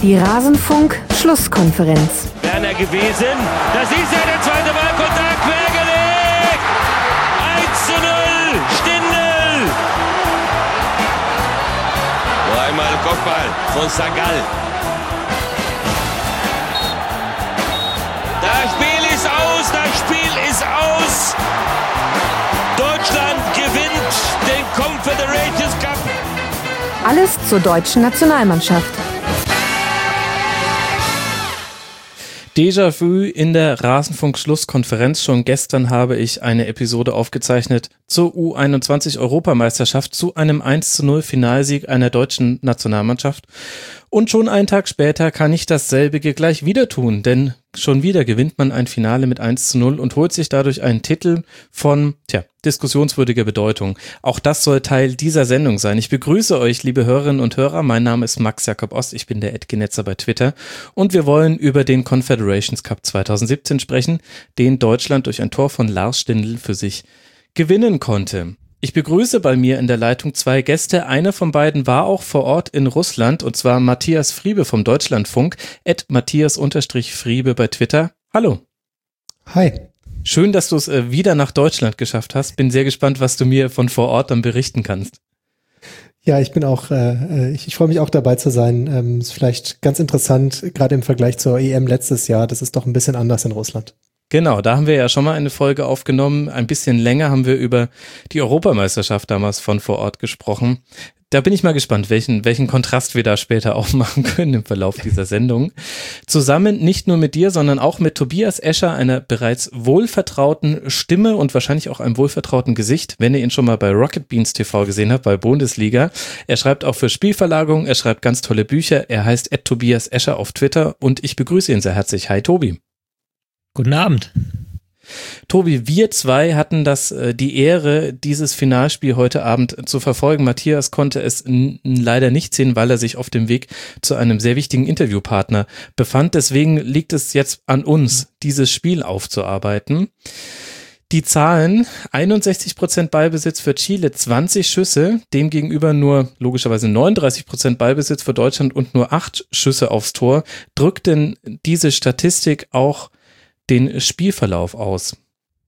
Die Rasenfunk-Schlusskonferenz. Werner gewesen, das ist ja der zweite Ballkontakt, quergelegt! 1:0, Stindl! Noch einmal Kopfball von Sagal. Das Spiel ist aus, das Spiel ist aus! Deutschland gewinnt den Confederations Cup! Alles zur deutschen Nationalmannschaft. Déjà-vu in der Rasenfunk-Schlusskonferenz. Schon gestern habe ich eine Episode aufgezeichnet zur U21-Europameisterschaft, zu einem 1:0 Finalsieg einer deutschen Nationalmannschaft. Und schon einen Tag später kann ich dasselbige gleich wieder tun, denn schon wieder gewinnt man ein Finale mit 1:0 und holt sich dadurch einen Titel von, diskussionswürdiger Bedeutung. Auch das soll Teil dieser Sendung sein. Ich begrüße euch, liebe Hörerinnen und Hörer. Mein Name ist Max Jakob Ost, ich bin der @Genetzer bei Twitter und wir wollen über den Confederations Cup 2017 sprechen, den Deutschland durch ein Tor von Lars Stindl für sich gewinnen konnte. Ich begrüße bei mir in der Leitung zwei Gäste. Einer von beiden war auch vor Ort in Russland, und zwar Matthias Friebe vom Deutschlandfunk, @Matthias_Friebe bei Twitter. Hallo. Hi. Schön, dass du es wieder nach Deutschland geschafft hast. Bin sehr gespannt, was du mir von vor Ort dann berichten kannst. Ja, ich bin auch, ich freue mich auch dabei zu sein. Ist vielleicht ganz interessant, gerade im Vergleich zur EM letztes Jahr. Das ist doch ein bisschen anders in Russland. Genau, da haben wir ja schon mal eine Folge aufgenommen. Ein bisschen länger haben wir über die Europameisterschaft damals von vor Ort gesprochen. Da bin ich mal gespannt, welchen Kontrast wir da später auch machen können im Verlauf dieser Sendung. Zusammen nicht nur mit dir, sondern auch mit Tobias Escher, einer bereits wohlvertrauten Stimme und wahrscheinlich auch einem wohlvertrauten Gesicht, wenn ihr ihn schon mal bei Rocket Beans TV gesehen habt, bei Bundesliga. Er schreibt auch für Spielverlagerung, er schreibt ganz tolle Bücher. Er heißt @Tobias Escher auf Twitter und ich begrüße ihn sehr herzlich. Hi Tobi. Guten Abend. Tobi, wir zwei hatten die Ehre, dieses Finalspiel heute Abend zu verfolgen. Matthias konnte es leider nicht sehen, weil er sich auf dem Weg zu einem sehr wichtigen Interviewpartner befand. Deswegen liegt es jetzt an uns, dieses Spiel aufzuarbeiten. Die Zahlen: 61% Ballbesitz für Chile, 20 Schüsse, demgegenüber nur logischerweise 39% Ballbesitz für Deutschland und nur 8 Schüsse aufs Tor. Drückt denn diese Statistik auch den Spielverlauf aus?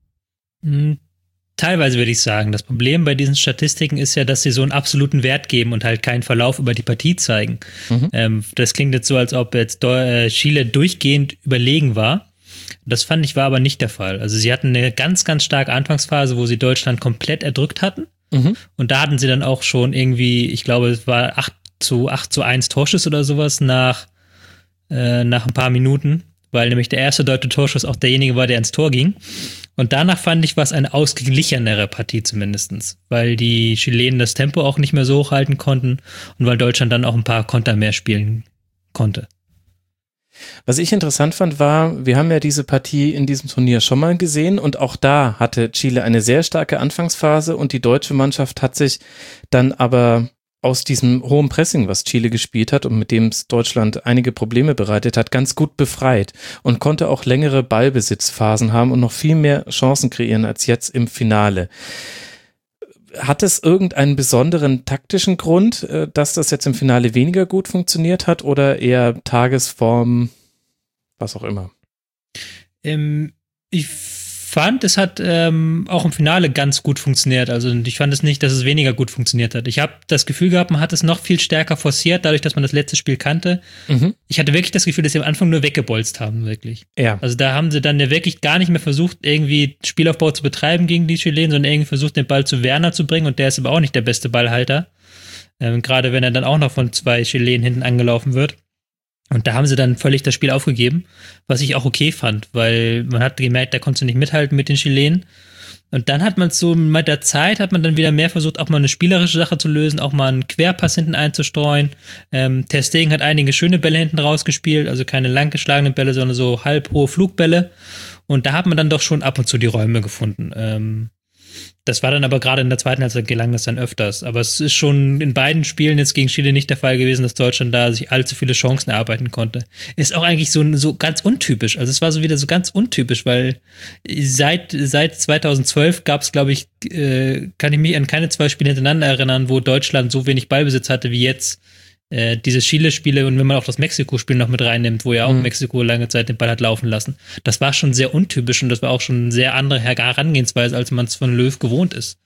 Teilweise würde ich sagen. Das Problem bei diesen Statistiken ist ja, dass sie so einen absoluten Wert geben und halt keinen Verlauf über die Partie zeigen. Das klingt jetzt so, als ob jetzt Chile durchgehend überlegen war. Das fand ich war aber nicht der Fall. Also sie hatten eine ganz, ganz starke Anfangsphase, wo sie Deutschland komplett erdrückt hatten. Und da hatten sie dann auch schon irgendwie, ich glaube, es war 8:1 Torschuss oder sowas nach ein paar Minuten, weil nämlich der erste deutsche Torschuss auch derjenige war, der ins Tor ging. Und danach fand ich, war es eine ausgeglichenere Partie zumindest, weil die Chilenen das Tempo auch nicht mehr so hochhalten konnten und weil Deutschland dann auch ein paar Konter mehr spielen konnte. Was ich interessant fand, war, wir haben ja diese Partie in diesem Turnier schon mal gesehen und auch da hatte Chile eine sehr starke Anfangsphase und die deutsche Mannschaft hat sich dann aber aus diesem hohen Pressing, was Chile gespielt hat und mit dem es Deutschland einige Probleme bereitet hat, ganz gut befreit und konnte auch längere Ballbesitzphasen haben und noch viel mehr Chancen kreieren als jetzt im Finale. Hat es irgendeinen besonderen taktischen Grund, dass das jetzt im Finale weniger gut funktioniert hat oder eher Tagesform, was auch immer? Ich fand, es hat auch im Finale ganz gut funktioniert. Also ich fand es nicht, dass es weniger gut funktioniert hat. Ich habe das Gefühl gehabt, man hat es noch viel stärker forciert, dadurch, dass man das letzte Spiel kannte. Ich hatte wirklich das Gefühl, dass sie am Anfang nur weggebolzt haben, wirklich. Ja. Also da haben sie dann ja wirklich gar nicht mehr versucht, irgendwie Spielaufbau zu betreiben gegen die Chilenen, sondern irgendwie versucht, den Ball zu Werner zu bringen und der ist aber auch nicht der beste Ballhalter. Gerade wenn er dann auch noch von 2 Chilenen hinten angelaufen wird. Und da haben sie dann völlig das Spiel aufgegeben, was ich auch okay fand, weil man hat gemerkt, da konntest du nicht mithalten mit den Chilenen. Und dann hat man so mit der Zeit, hat man dann wieder mehr versucht, auch mal eine spielerische Sache zu lösen, auch mal einen Querpass hinten einzustreuen. Ter Stegen hat einige schöne Bälle hinten rausgespielt, also keine lang geschlagenen Bälle, sondern so halbhohe Flugbälle. Und da hat man dann doch schon ab und zu die Räume gefunden. Das war dann aber gerade in der zweiten Halbzeit gelang das dann öfters. Aber es ist schon in beiden Spielen jetzt gegen Chile nicht der Fall gewesen, dass Deutschland da sich allzu viele Chancen erarbeiten konnte. Ist auch eigentlich so ganz untypisch. Also es war so wieder so ganz untypisch, weil seit 2012 gab es, glaube ich, kann ich mich an keine 2 Spiele hintereinander erinnern, wo Deutschland so wenig Ballbesitz hatte wie jetzt diese Chile-Spiele und wenn man auch das Mexiko-Spiel noch mit reinnimmt, wo ja auch Mexiko lange Zeit den Ball hat laufen lassen, das war schon sehr untypisch und das war auch schon eine sehr andere Herangehensweise, als man es von Löw gewohnt ist.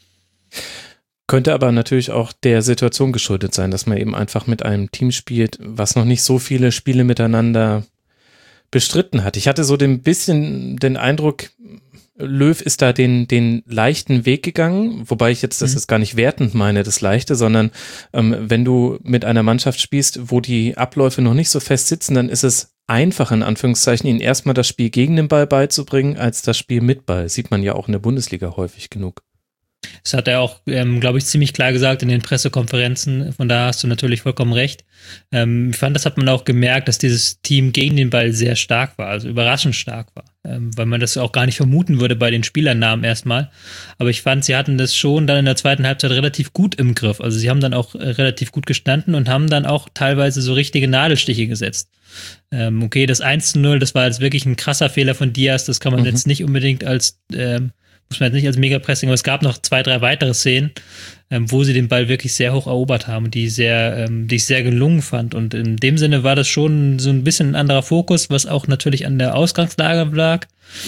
Könnte aber natürlich auch der Situation geschuldet sein, dass man eben einfach mit einem Team spielt, was noch nicht so viele Spiele miteinander bestritten hat. Ich hatte so den Eindruck, Löw ist da den leichten Weg gegangen, wobei ich jetzt das ist gar nicht wertend meine, das Leichte, sondern wenn du mit einer Mannschaft spielst, wo die Abläufe noch nicht so fest sitzen, dann ist es einfach, in Anführungszeichen, ihnen erstmal das Spiel gegen den Ball beizubringen, als das Spiel mit Ball. Sieht man ja auch in der Bundesliga häufig genug. Das hat er auch, glaube ich, ziemlich klar gesagt in den Pressekonferenzen. Von da hast du natürlich vollkommen recht. Ich fand, das hat man auch gemerkt, dass dieses Team gegen den Ball sehr stark war, also überraschend stark war, weil man das auch gar nicht vermuten würde bei den Spielernamen erstmal. Aber ich fand, sie hatten das schon dann in der zweiten Halbzeit relativ gut im Griff. Also sie haben dann auch relativ gut gestanden und haben dann auch teilweise so richtige Nadelstiche gesetzt. Okay, das 1:0, das war jetzt wirklich ein krasser Fehler von Diaz. Das kann man jetzt nicht unbedingt als muss man jetzt nicht als Mega-Pressing, aber es gab noch 2, 3 weitere Szenen, wo sie den Ball wirklich sehr hoch erobert haben, die ich sehr gelungen fand. Und in dem Sinne war das schon so ein bisschen ein anderer Fokus, was auch natürlich an der Ausgangslage lag.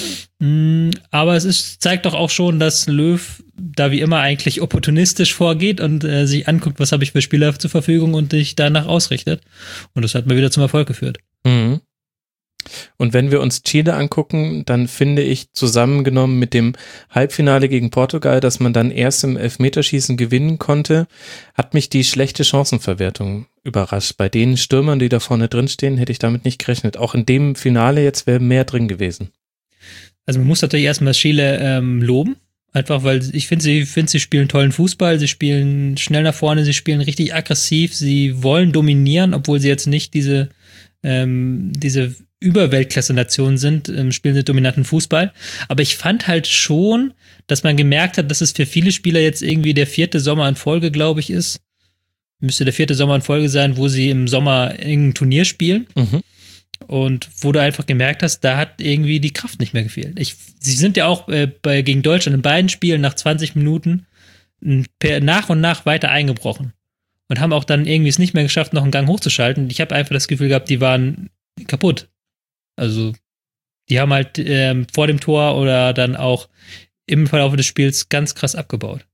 Aber zeigt doch auch schon, dass Löw da wie immer eigentlich opportunistisch vorgeht und sich anguckt, was habe ich für Spieler zur Verfügung und sich danach ausrichtet. Und das hat mal wieder zum Erfolg geführt. Mhm. Und wenn wir uns Chile angucken, dann finde ich zusammengenommen mit dem Halbfinale gegen Portugal, dass man dann erst im Elfmeterschießen gewinnen konnte, hat mich die schlechte Chancenverwertung überrascht. Bei den Stürmern, die da vorne drin stehen, hätte ich damit nicht gerechnet. Auch in dem Finale jetzt wäre mehr drin gewesen. Also man muss natürlich erstmal Chile loben. Einfach, weil ich finde, sie spielen tollen Fußball, sie spielen schnell nach vorne, sie spielen richtig aggressiv, sie wollen dominieren, obwohl sie jetzt nicht diese Überweltklasse-Nationen sind, spielen sie dominanten Fußball. Aber ich fand halt schon, dass man gemerkt hat, dass es für viele Spieler jetzt irgendwie der 4. Sommer in Folge, glaube ich, ist. Müsste der 4. Sommer in Folge sein, wo sie im Sommer irgendein Turnier spielen. Und wo du einfach gemerkt hast, da hat irgendwie die Kraft nicht mehr gefehlt. Sie sind ja auch gegen Deutschland in beiden Spielen nach 20 Minuten nach und nach weiter eingebrochen. Und haben auch dann irgendwie es nicht mehr geschafft, noch einen Gang hochzuschalten. Ich habe einfach das Gefühl gehabt, die waren kaputt. Also die haben halt vor dem Tor oder dann auch im Verlauf des Spiels ganz krass abgebaut.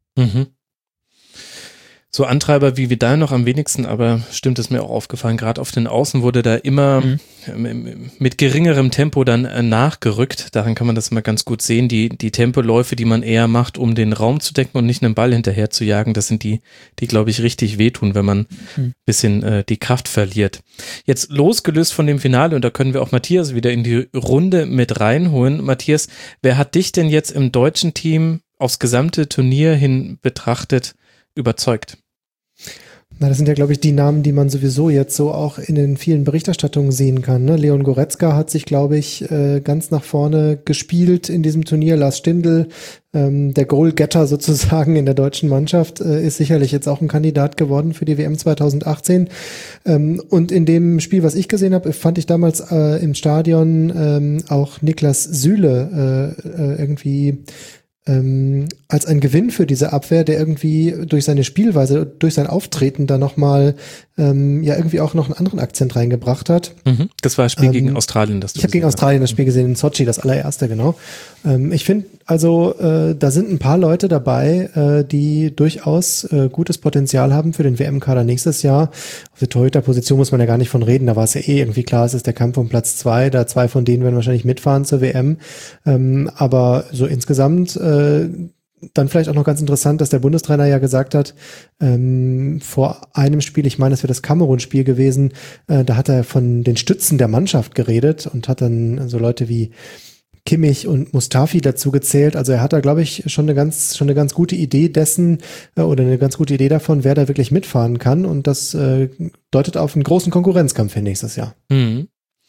So Antreiber wie Vidal noch am wenigsten, aber stimmt, ist mir auch aufgefallen, gerade auf den Außen wurde da immer mit geringerem Tempo dann nachgerückt. Daran kann man das mal ganz gut sehen. Die Tempoläufe, die man eher macht, um den Raum zu decken und nicht einen Ball hinterher zu jagen, das sind die glaube ich, richtig wehtun, wenn man ein bisschen die Kraft verliert. Jetzt losgelöst von dem Finale, und da können wir auch Matthias wieder in die Runde mit reinholen. Matthias, wer hat dich denn jetzt im deutschen Team aufs gesamte Turnier hin betrachtet überzeugt? Na, das sind ja, glaube ich, die Namen, die man sowieso jetzt so auch in den vielen Berichterstattungen sehen kann. Ne? Leon Goretzka hat sich, glaube ich, ganz nach vorne gespielt in diesem Turnier. Lars Stindl, der Goalgetter sozusagen in der deutschen Mannschaft, ist sicherlich jetzt auch ein Kandidat geworden für die WM 2018. Und in dem Spiel, was ich gesehen habe, fand ich damals im Stadion auch Niklas Süle irgendwie als ein Gewinn für diese Abwehr, der irgendwie durch seine Spielweise, durch sein Auftreten da nochmal irgendwie auch noch einen anderen Akzent reingebracht hat. Das war das Spiel gegen Australien, das du Ich habe gegen Australien das Spiel gesehen, in Sochi, das allererste, genau. Ich finde, also da sind ein paar Leute dabei, die durchaus gutes Potenzial haben für den WM-Kader nächstes Jahr. Auf der Torhüter-Position muss man ja gar nicht von reden, da war es ja irgendwie klar, es ist der Kampf um Platz 2, da 2 von denen werden wahrscheinlich mitfahren zur WM. Aber so insgesamt dann vielleicht auch noch ganz interessant, dass der Bundestrainer ja gesagt hat, vor einem Spiel, ich meine, das wäre das Kamerun-Spiel gewesen, da hat er von den Stützen der Mannschaft geredet und hat dann so Leute wie Kimmich und Mustafi dazu gezählt. Also er hat da, glaube ich, schon eine ganz gute Idee dessen oder eine ganz gute Idee davon, wer da wirklich mitfahren kann. Und das deutet auf einen großen Konkurrenzkampf für nächstes Jahr.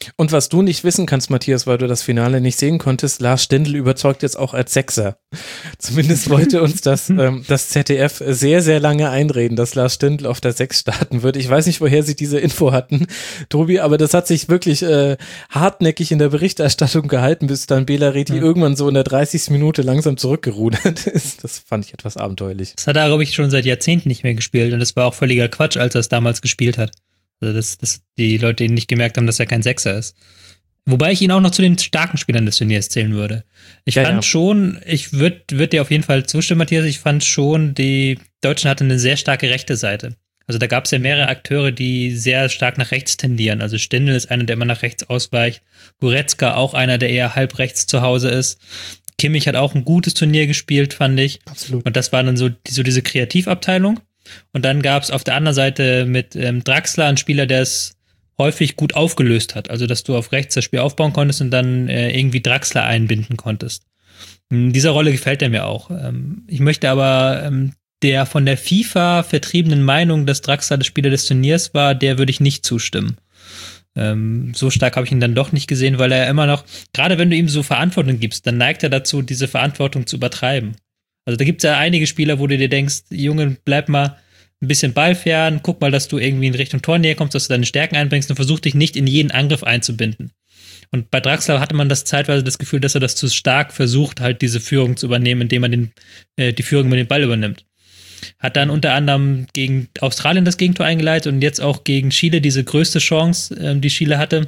Und was du nicht wissen kannst, Matthias, weil du das Finale nicht sehen konntest, Lars Stindl überzeugt jetzt auch als Sechser. Zumindest wollte uns das ZDF sehr, sehr lange einreden, dass Lars Stindl auf der 6 starten wird. Ich weiß nicht, woher sie diese Info hatten, Tobi, aber das hat sich wirklich hartnäckig in der Berichterstattung gehalten, bis dann Bela Reti irgendwann so in der 30. Minute langsam zurückgerudert ist. Das fand ich etwas abenteuerlich. Das hat er, glaube ich, schon seit Jahrzehnten nicht mehr gespielt und das war auch völliger Quatsch, als er es damals gespielt hat. Also dass die Leute ihn nicht gemerkt haben, dass er kein Sechser ist. Wobei ich ihn auch noch zu den starken Spielern des Turniers zählen würde. Ich fand schon, ich würde dir auf jeden Fall zustimmen, Matthias, ich fand schon, die Deutschen hatten eine sehr starke rechte Seite. Also da gab es ja mehrere Akteure, die sehr stark nach rechts tendieren. Also Stindl ist einer, der immer nach rechts ausweicht. Goretzka auch einer, der eher halb rechts zu Hause ist. Kimmich hat auch ein gutes Turnier gespielt, fand ich. Absolut. Und das war dann so diese Kreativabteilung. Und dann gab es auf der anderen Seite mit Draxler einen Spieler, der es häufig gut aufgelöst hat. Also, dass du auf rechts das Spiel aufbauen konntest und dann irgendwie Draxler einbinden konntest. In dieser Rolle gefällt er mir auch. Ich möchte aber der von der FIFA vertriebenen Meinung, dass Draxler der Spieler des Turniers war, der würde ich nicht zustimmen. So stark habe ich ihn dann doch nicht gesehen, weil er immer noch, gerade wenn du ihm so Verantwortung gibst, dann neigt er dazu, diese Verantwortung zu übertreiben. Also da gibt es ja einige Spieler, wo du dir denkst, Junge, bleib mal ein bisschen ballfern, guck mal, dass du irgendwie in Richtung Tornähe kommst, dass du deine Stärken einbringst und versuch dich nicht in jeden Angriff einzubinden. Und bei Draxler hatte man das zeitweise das Gefühl, dass er das zu stark versucht, halt diese Führung zu übernehmen, indem er die Führung über den Ball übernimmt. Hat dann unter anderem gegen Australien das Gegentor eingeleitet und jetzt auch gegen Chile diese größte Chance, die Chile hatte.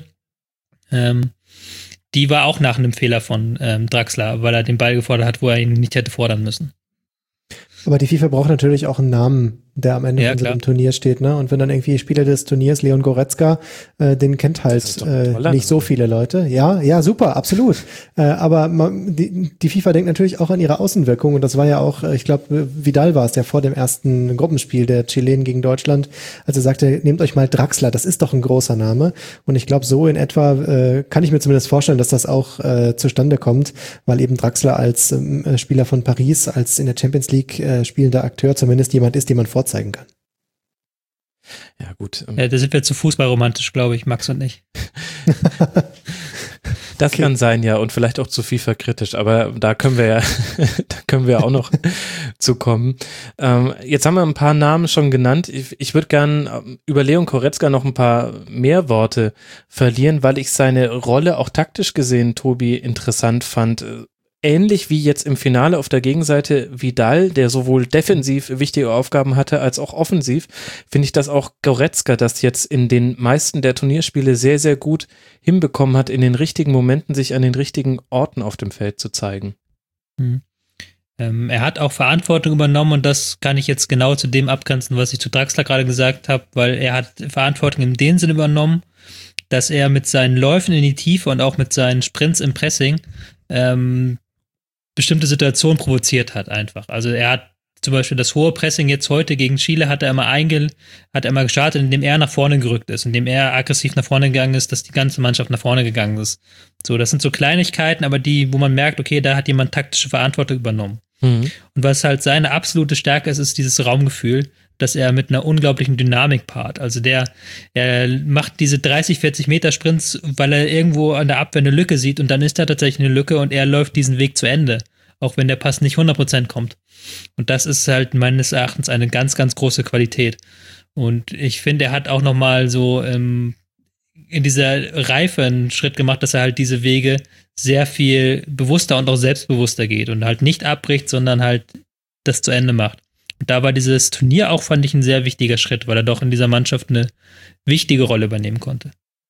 Die war auch nach einem Fehler von Draxler, weil er den Ball gefordert hat, wo er ihn nicht hätte fordern müssen. Aber die FIFA braucht natürlich auch einen Namen, der am Ende von so einem Turnier steht, ne? Und wenn dann irgendwie Spieler des Turniers, Leon Goretzka, den kennt halt nicht so viele Leute. Ja, super, absolut. Aber die FIFA denkt natürlich auch an ihre Außenwirkung und das war ja auch, ich glaube, Vidal war es, der vor dem ersten Gruppenspiel der Chilenen gegen Deutschland, als er sagte, nehmt euch mal Draxler, das ist doch ein großer Name. Und ich glaube, so in etwa kann ich mir zumindest vorstellen, dass das auch zustande kommt, weil eben Draxler als Spieler von Paris, als in der Champions League spielender Akteur zumindest jemand ist, den man vorzeigen kann. Ja, gut. Ja, da sind wir zu fußballromantisch, glaube ich, Max und ich. Das kann sein, ja, und vielleicht auch zu FIFA-kritisch, aber da können wir auch noch zu kommen. Jetzt haben wir ein paar Namen schon genannt. Ich würde gern über Leon Goretzka noch ein paar mehr Worte verlieren, weil ich seine Rolle auch taktisch gesehen, Tobi, interessant fand. Ähnlich wie jetzt im Finale auf der Gegenseite Vidal, der sowohl defensiv wichtige Aufgaben hatte, als auch offensiv, finde ich, dass auch Goretzka das jetzt in den meisten der Turnierspiele sehr, sehr gut hinbekommen hat, in den richtigen Momenten sich an den richtigen Orten auf dem Feld zu zeigen. Er hat auch Verantwortung übernommen und das kann ich jetzt genau zu dem abgrenzen, was ich zu Draxler gerade gesagt habe, weil er hat Verantwortung in dem Sinne übernommen, dass er mit seinen Läufen in die Tiefe und auch mit seinen Sprints im Pressing bestimmte Situationen provoziert hat einfach. Also er hat zum Beispiel das hohe Pressing jetzt heute gegen Chile hat er immer gestartet, indem er nach vorne gerückt ist, indem er aggressiv nach vorne gegangen ist, dass die ganze Mannschaft nach vorne gegangen ist. So, das sind so Kleinigkeiten, aber wo man merkt, okay, da hat jemand taktische Verantwortung übernommen. Und was halt seine absolute Stärke ist, ist dieses Raumgefühl, dass er mit einer unglaublichen Dynamik paart. Also er macht diese 30, 40 Meter Sprints, weil er irgendwo an der Abwehr eine Lücke sieht und dann ist da tatsächlich eine Lücke und er läuft diesen Weg zu Ende, auch wenn der Pass nicht 100% kommt. Und das ist halt meines Erachtens eine ganz, ganz große Qualität. Und ich finde, er hat auch nochmal so in dieser Reife einen Schritt gemacht, dass er halt diese Wege sehr viel bewusster und auch selbstbewusster geht und halt nicht abbricht, sondern halt das zu Ende macht. Und da war dieses Turnier auch, fand ich, ein sehr wichtiger Schritt, weil er doch in dieser Mannschaft eine wichtige Rolle übernehmen konnte.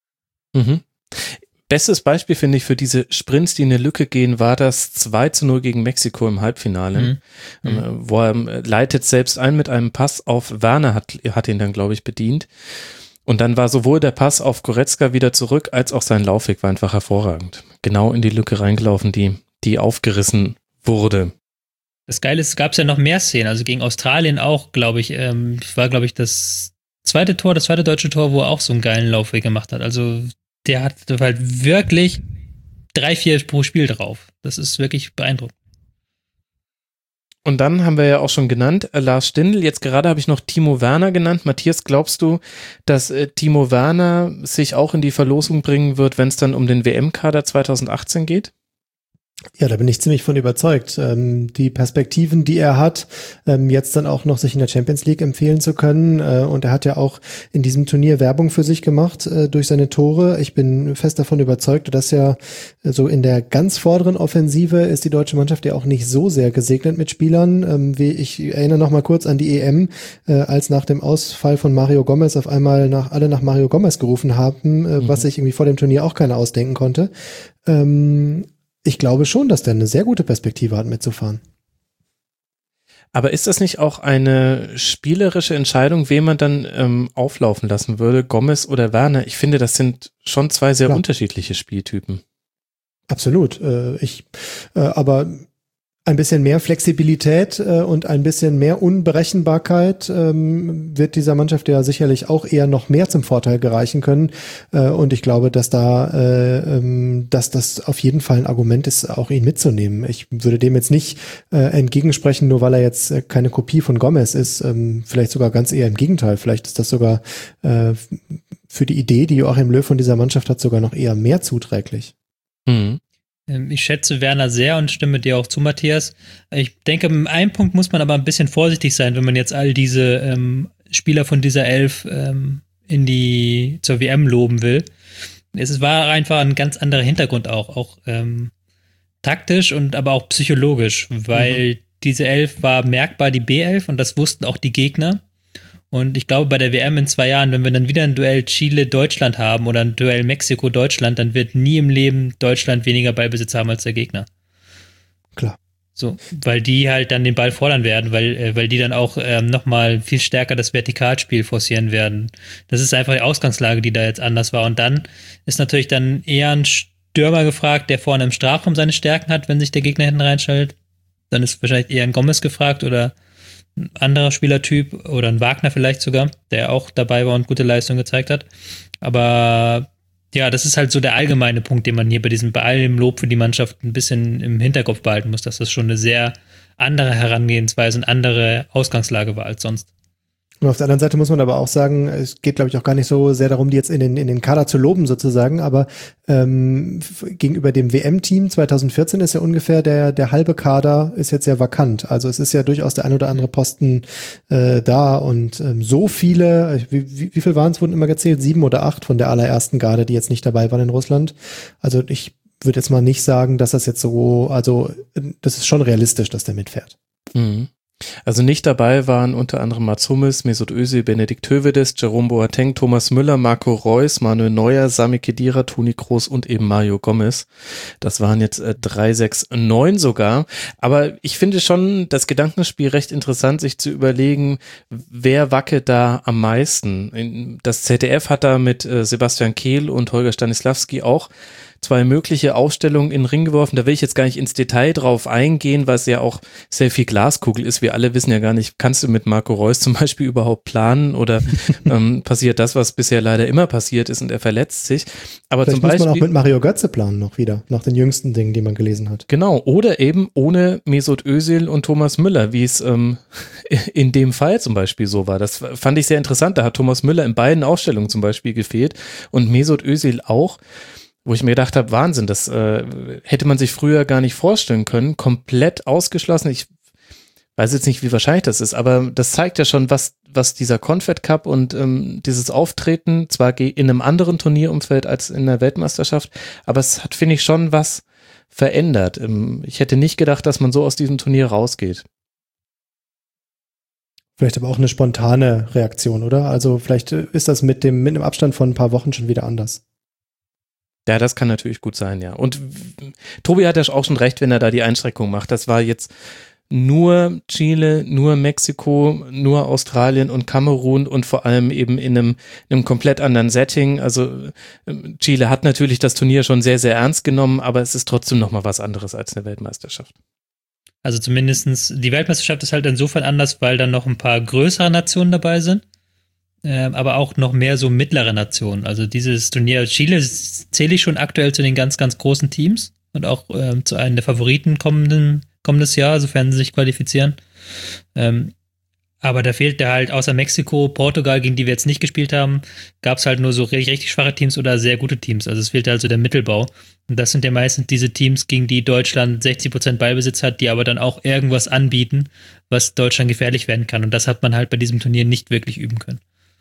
Bestes Beispiel, finde ich, für diese Sprints, die in eine Lücke gehen, war das 2:0 gegen Mexiko im Halbfinale, wo er leitet selbst ein mit einem Pass auf Werner, hat ihn dann, glaube ich, bedient. Und dann war sowohl der Pass auf Goretzka wieder zurück, als auch sein Laufweg war einfach hervorragend. Genau in die Lücke reingelaufen, die aufgerissen wurde. Das Geile ist, es gab ja noch mehr Szenen, also gegen Australien auch, glaube ich, war, glaube ich, das zweite deutsche Tor, wo er auch so einen geilen Laufweg gemacht hat. Also der hat halt wirklich 3-4 pro Spiel drauf. Das ist wirklich beeindruckend. Und dann haben wir ja auch schon genannt, Lars Stindl. Jetzt gerade habe ich noch Timo Werner genannt. Matthias, glaubst du, dass Timo Werner sich auch in die Verlosung bringen wird, wenn es dann um den WM-Kader 2018 geht? Ja, da bin ich ziemlich von überzeugt. Die Perspektiven, die er hat, jetzt dann auch noch sich in der Champions League empfehlen zu können. Und er hat ja auch in diesem Turnier Werbung für sich gemacht durch seine Tore. Ich bin fest davon überzeugt, dass ja so in der ganz vorderen Offensive ist die deutsche Mannschaft ja auch nicht so sehr gesegnet mit Spielern. Ich erinnere noch mal kurz an die EM, als nach dem Ausfall von Mario Gomez auf einmal alle nach Mario Gomez gerufen haben, was sich irgendwie vor dem Turnier auch keiner ausdenken konnte. Ich glaube schon, dass der eine sehr gute Perspektive hat, mitzufahren. Aber ist das nicht auch eine spielerische Entscheidung, wen man dann auflaufen lassen würde, Gomez oder Werner? Ich finde, das sind schon zwei sehr unterschiedliche Spieltypen. Absolut. Aber ein bisschen mehr Flexibilität und ein bisschen mehr Unberechenbarkeit wird dieser Mannschaft ja sicherlich auch eher noch mehr zum Vorteil gereichen können. Und ich glaube, dass dass das auf jeden Fall ein Argument ist, auch ihn mitzunehmen. Ich würde dem jetzt nicht entgegensprechen, nur weil er jetzt keine Kopie von Gomez ist. Vielleicht sogar ganz eher im Gegenteil. Vielleicht ist das sogar für die Idee, die Joachim Löw von dieser Mannschaft hat, sogar noch eher mehr zuträglich. Mhm. Ich schätze Werner sehr und stimme dir auch zu, Matthias. Ich denke, in einem Punkt muss man aber ein bisschen vorsichtig sein, wenn man jetzt all diese Spieler von dieser Elf zur WM loben will. Es war einfach ein ganz anderer Hintergrund auch taktisch und aber auch psychologisch, weil diese Elf war merkbar die B11 und das wussten auch die Gegner. Und ich glaube, bei der WM in 2 Jahren, wenn wir dann wieder ein Duell Chile-Deutschland haben oder ein Duell Mexiko-Deutschland, dann wird nie im Leben Deutschland weniger Ballbesitz haben als der Gegner. Klar. So, weil die halt dann den Ball fordern werden, weil die dann auch nochmal viel stärker das Vertikalspiel forcieren werden. Das ist einfach die Ausgangslage, die da jetzt anders war. Und dann ist natürlich dann eher ein Stürmer gefragt, der vorne im Strafraum seine Stärken hat, wenn sich der Gegner hinten reinstellt. Dann ist wahrscheinlich eher ein Gomez gefragt oder ein anderer Spielertyp oder ein Wagner vielleicht sogar, der auch dabei war und gute Leistung gezeigt hat. Aber ja, das ist halt so der allgemeine Punkt, den man hier bei allem Lob für die Mannschaft ein bisschen im Hinterkopf behalten muss, dass das schon eine sehr andere Herangehensweise und andere Ausgangslage war als sonst. Und auf der anderen Seite muss man aber auch sagen, es geht, glaube ich, auch gar nicht so sehr darum, die jetzt in den Kader zu loben sozusagen, aber gegenüber dem WM-Team 2014 ist ja ungefähr der halbe Kader ist jetzt ja vakant. Also es ist ja durchaus der ein oder andere Posten da und so viele, wie viel waren es, wurden immer gezählt? 7 oder 8 von der allerersten Garde, die jetzt nicht dabei waren in Russland. Also ich würde jetzt mal nicht sagen, dass das jetzt so, also das ist schon realistisch, dass der mitfährt. Mhm. Also nicht dabei waren unter anderem Mats Hummels, Mesut Özil, Benedikt Höwedes, Jerome Boateng, Thomas Müller, Marco Reus, Manuel Neuer, Sami Khedira, Toni Kroos und eben Mario Gomez. Das waren jetzt 3, 6, 9 sogar. Aber ich finde schon das Gedankenspiel recht interessant, sich zu überlegen, wer wackelt da am meisten. Das ZDF hat da mit Sebastian Kehl und Holger Stanislawski auch 2 mögliche Aufstellungen in den Ring geworfen. Da will ich jetzt gar nicht ins Detail drauf eingehen, weil es ja auch sehr viel Glaskugel ist. Wir alle wissen ja gar nicht, kannst du mit Marco Reus zum Beispiel überhaupt planen oder passiert das, was bisher leider immer passiert ist und er verletzt sich. Aber vielleicht zum Beispiel muss man auch mit Mario Götze planen noch wieder, nach den jüngsten Dingen, die man gelesen hat. Genau, oder eben ohne Mesut Özil und Thomas Müller, wie es in dem Fall zum Beispiel so war. Das fand ich sehr interessant. Da hat Thomas Müller in beiden Aufstellungen zum Beispiel gefehlt und Mesut Özil auch. Wo ich mir gedacht habe, Wahnsinn, das hätte man sich früher gar nicht vorstellen können, komplett ausgeschlossen. Ich weiß jetzt nicht, wie wahrscheinlich das ist, aber das zeigt ja schon, was dieser Confed Cup und dieses Auftreten, zwar in einem anderen Turnierumfeld als in der Weltmeisterschaft, aber es hat, finde ich, schon was verändert. Ich hätte nicht gedacht, dass man so aus diesem Turnier rausgeht. Vielleicht aber auch eine spontane Reaktion, oder? Also vielleicht ist das mit dem Abstand von ein paar Wochen schon wieder anders. Ja, das kann natürlich gut sein, ja. Und Tobi hat ja auch schon recht, wenn er da die Einschränkung macht. Das war jetzt nur Chile, nur Mexiko, nur Australien und Kamerun und vor allem eben in einem komplett anderen Setting. Also Chile hat natürlich das Turnier schon sehr, sehr ernst genommen, aber es ist trotzdem nochmal was anderes als eine Weltmeisterschaft. Also zumindestens die Weltmeisterschaft ist halt insofern anders, weil dann noch ein paar größere Nationen dabei sind. Aber auch noch mehr so mittlere Nationen. Also dieses Turnier Chile zähle ich schon aktuell zu den ganz, ganz großen Teams und auch zu einem der Favoriten kommenden kommendes Jahr, sofern sie sich qualifizieren. Aber da fehlt halt außer Mexiko, Portugal, gegen die wir jetzt nicht gespielt haben, gab es halt nur so richtig schwache Teams oder sehr gute Teams. Also es fehlt halt so der Mittelbau. Und das sind ja meistens diese Teams, gegen die Deutschland 60% Ballbesitz hat, die aber dann auch irgendwas anbieten, was Deutschland gefährlich werden kann. Und das hat man halt bei diesem Turnier nicht wirklich üben können.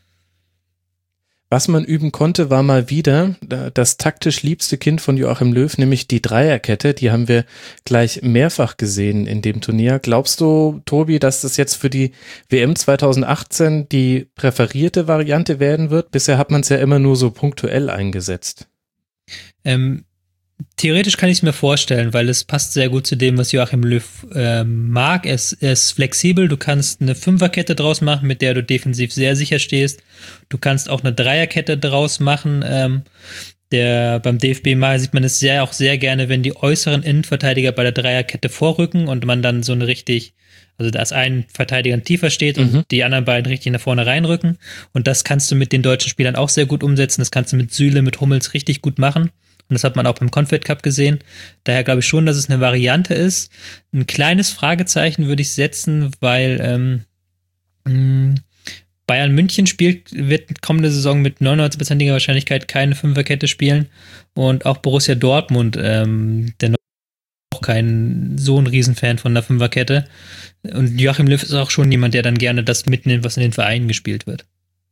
Was man üben konnte, war mal wieder das taktisch liebste Kind von Joachim Löw, nämlich die Dreierkette. Die haben wir gleich mehrfach gesehen in dem Turnier. Glaubst du, Tobi, dass das jetzt für die WM 2018 die präferierte Variante werden wird? Bisher hat man es ja immer nur so punktuell eingesetzt. Theoretisch kann ich es mir vorstellen, weil es passt sehr gut zu dem, was Joachim Löw mag. Er ist flexibel, du kannst eine Fünferkette draus machen, mit der du defensiv sehr sicher stehst. Du kannst auch eine Dreierkette draus machen. Beim DFB mal sieht man es auch sehr gerne, wenn die äußeren Innenverteidiger bei der Dreierkette vorrücken und man dann so eine also dass ein Verteidiger tiefer steht und die anderen beiden richtig nach vorne reinrücken. Und das kannst du mit den deutschen Spielern auch sehr gut umsetzen. Das kannst du mit Süle, mit Hummels richtig gut machen. Und das hat man auch beim Confed Cup gesehen. Daher glaube ich schon, dass es eine Variante ist. Ein kleines Fragezeichen würde ich setzen, weil Bayern München wird kommende Saison mit 99%iger Wahrscheinlichkeit keine Fünferkette spielen. Und auch Borussia Dortmund, der auch kein so ein Riesenfan von der Fünferkette. Und Joachim Löw ist auch schon jemand, der dann gerne das mitnimmt, was in den Vereinen gespielt wird.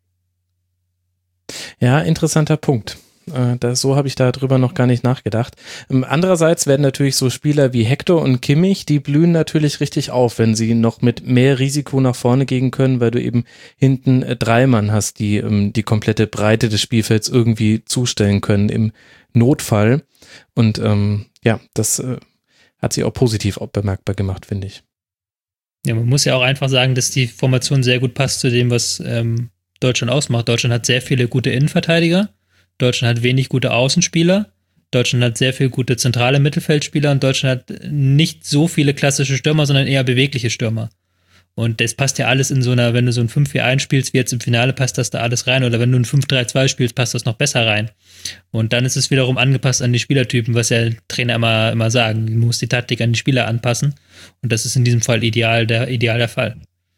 Ja, interessanter Punkt. So habe ich darüber noch gar nicht nachgedacht. Andererseits werden natürlich so Spieler wie Hector und Kimmich, die blühen natürlich richtig auf, wenn sie noch mit mehr Risiko nach vorne gehen können, weil du eben hinten 3 Mann hast, die die komplette Breite des Spielfelds irgendwie zustellen können im Notfall. Und das hat sich auch positiv bemerkbar gemacht, finde ich. Ja, man muss ja auch einfach sagen, dass die Formation sehr gut passt zu dem, was Deutschland ausmacht. Deutschland hat sehr viele gute Innenverteidiger. Deutschland hat wenig gute Außenspieler, Deutschland hat sehr viele gute zentrale Mittelfeldspieler und Deutschland hat nicht so viele klassische Stürmer, sondern eher bewegliche Stürmer. Und das passt ja alles in so einer, wenn du so ein 5-4-1 spielst, wie jetzt im Finale, passt das da alles rein. Oder wenn du ein 5-3-2 spielst, passt das noch besser rein. Und dann ist es wiederum angepasst an die Spielertypen, was ja Trainer immer sagen. Du musst die Taktik an die Spieler anpassen. Und das ist in diesem Fall ideal der Fall.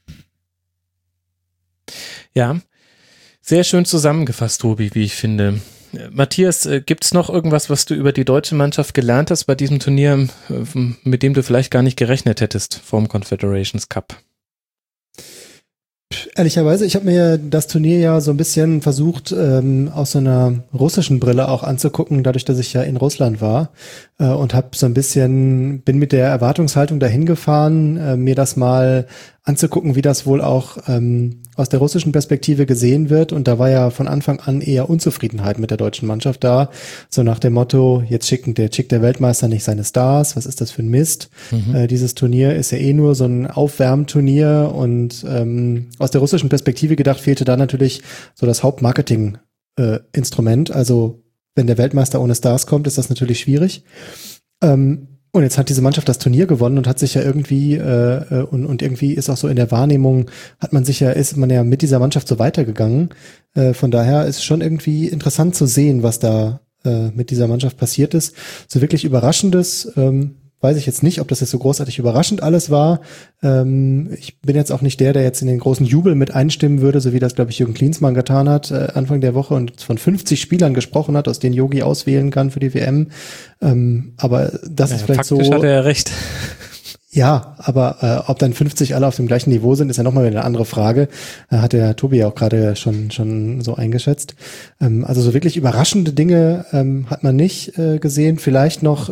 Ja, sehr schön zusammengefasst, Tobi, wie ich finde. Matthias, gibt es noch irgendwas, was du über die deutsche Mannschaft gelernt hast bei diesem Turnier, mit dem du vielleicht gar nicht gerechnet hättest vorm Confederations Cup? Ehrlicherweise, ich habe mir das Turnier ja so ein bisschen versucht, aus so einer russischen Brille auch anzugucken, dadurch, dass ich ja in Russland war und bin mit der Erwartungshaltung dahin gefahren, mir das mal anzugucken, wie das wohl auch aus der russischen Perspektive gesehen wird. Und da war ja von Anfang an eher Unzufriedenheit mit der deutschen Mannschaft da. So nach dem Motto, jetzt schickt der Weltmeister nicht seine Stars. Was ist das für ein Mist? Dieses Turnier ist ja eh nur so ein Aufwärmturnier. Und aus der russischen Perspektive gedacht, fehlte da natürlich so das Hauptmarketing-Instrument. Also wenn der Weltmeister ohne Stars kommt, ist das natürlich schwierig. Und jetzt hat diese Mannschaft das Turnier gewonnen und hat sich ja irgendwie und irgendwie ist auch so in der Wahrnehmung ist man ja mit dieser Mannschaft so weitergegangen. Von daher ist es schon irgendwie interessant zu sehen, was da mit dieser Mannschaft passiert ist. So wirklich Überraschendes weiß ich jetzt nicht, ob das jetzt so großartig überraschend alles war. Ich bin jetzt auch nicht der jetzt in den großen Jubel mit einstimmen würde, so wie das, glaube ich, Jürgen Klinsmann getan hat Anfang der Woche und von 50 Spielern gesprochen hat, aus denen Yogi auswählen kann für die WM. Aber das ist vielleicht so. Faktisch hat er ja recht. Ja, aber ob dann 50 alle auf dem gleichen Niveau sind, ist ja nochmal eine andere Frage. Hat der Tobi ja auch gerade schon so eingeschätzt. Also so wirklich überraschende Dinge hat man nicht gesehen. Vielleicht noch,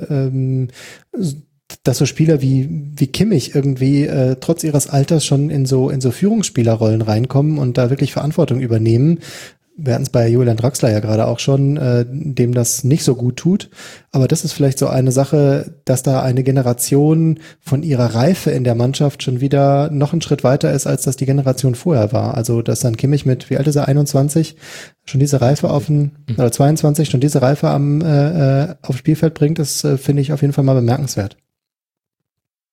dass so Spieler wie Kimmich irgendwie trotz ihres Alters schon in so Führungsspielerrollen reinkommen und da wirklich Verantwortung übernehmen. Wir hatten es bei Julian Draxler ja gerade auch schon, dem das nicht so gut tut. Aber das ist vielleicht so eine Sache, dass da eine Generation von ihrer Reife in der Mannschaft schon wieder noch einen Schritt weiter ist, als das die Generation vorher war. Also, dass dann Kimmich mit, wie alt ist er, 21, schon diese Reife oder 22, schon diese Reife aufs Spielfeld bringt, das finde ich auf jeden Fall mal bemerkenswert.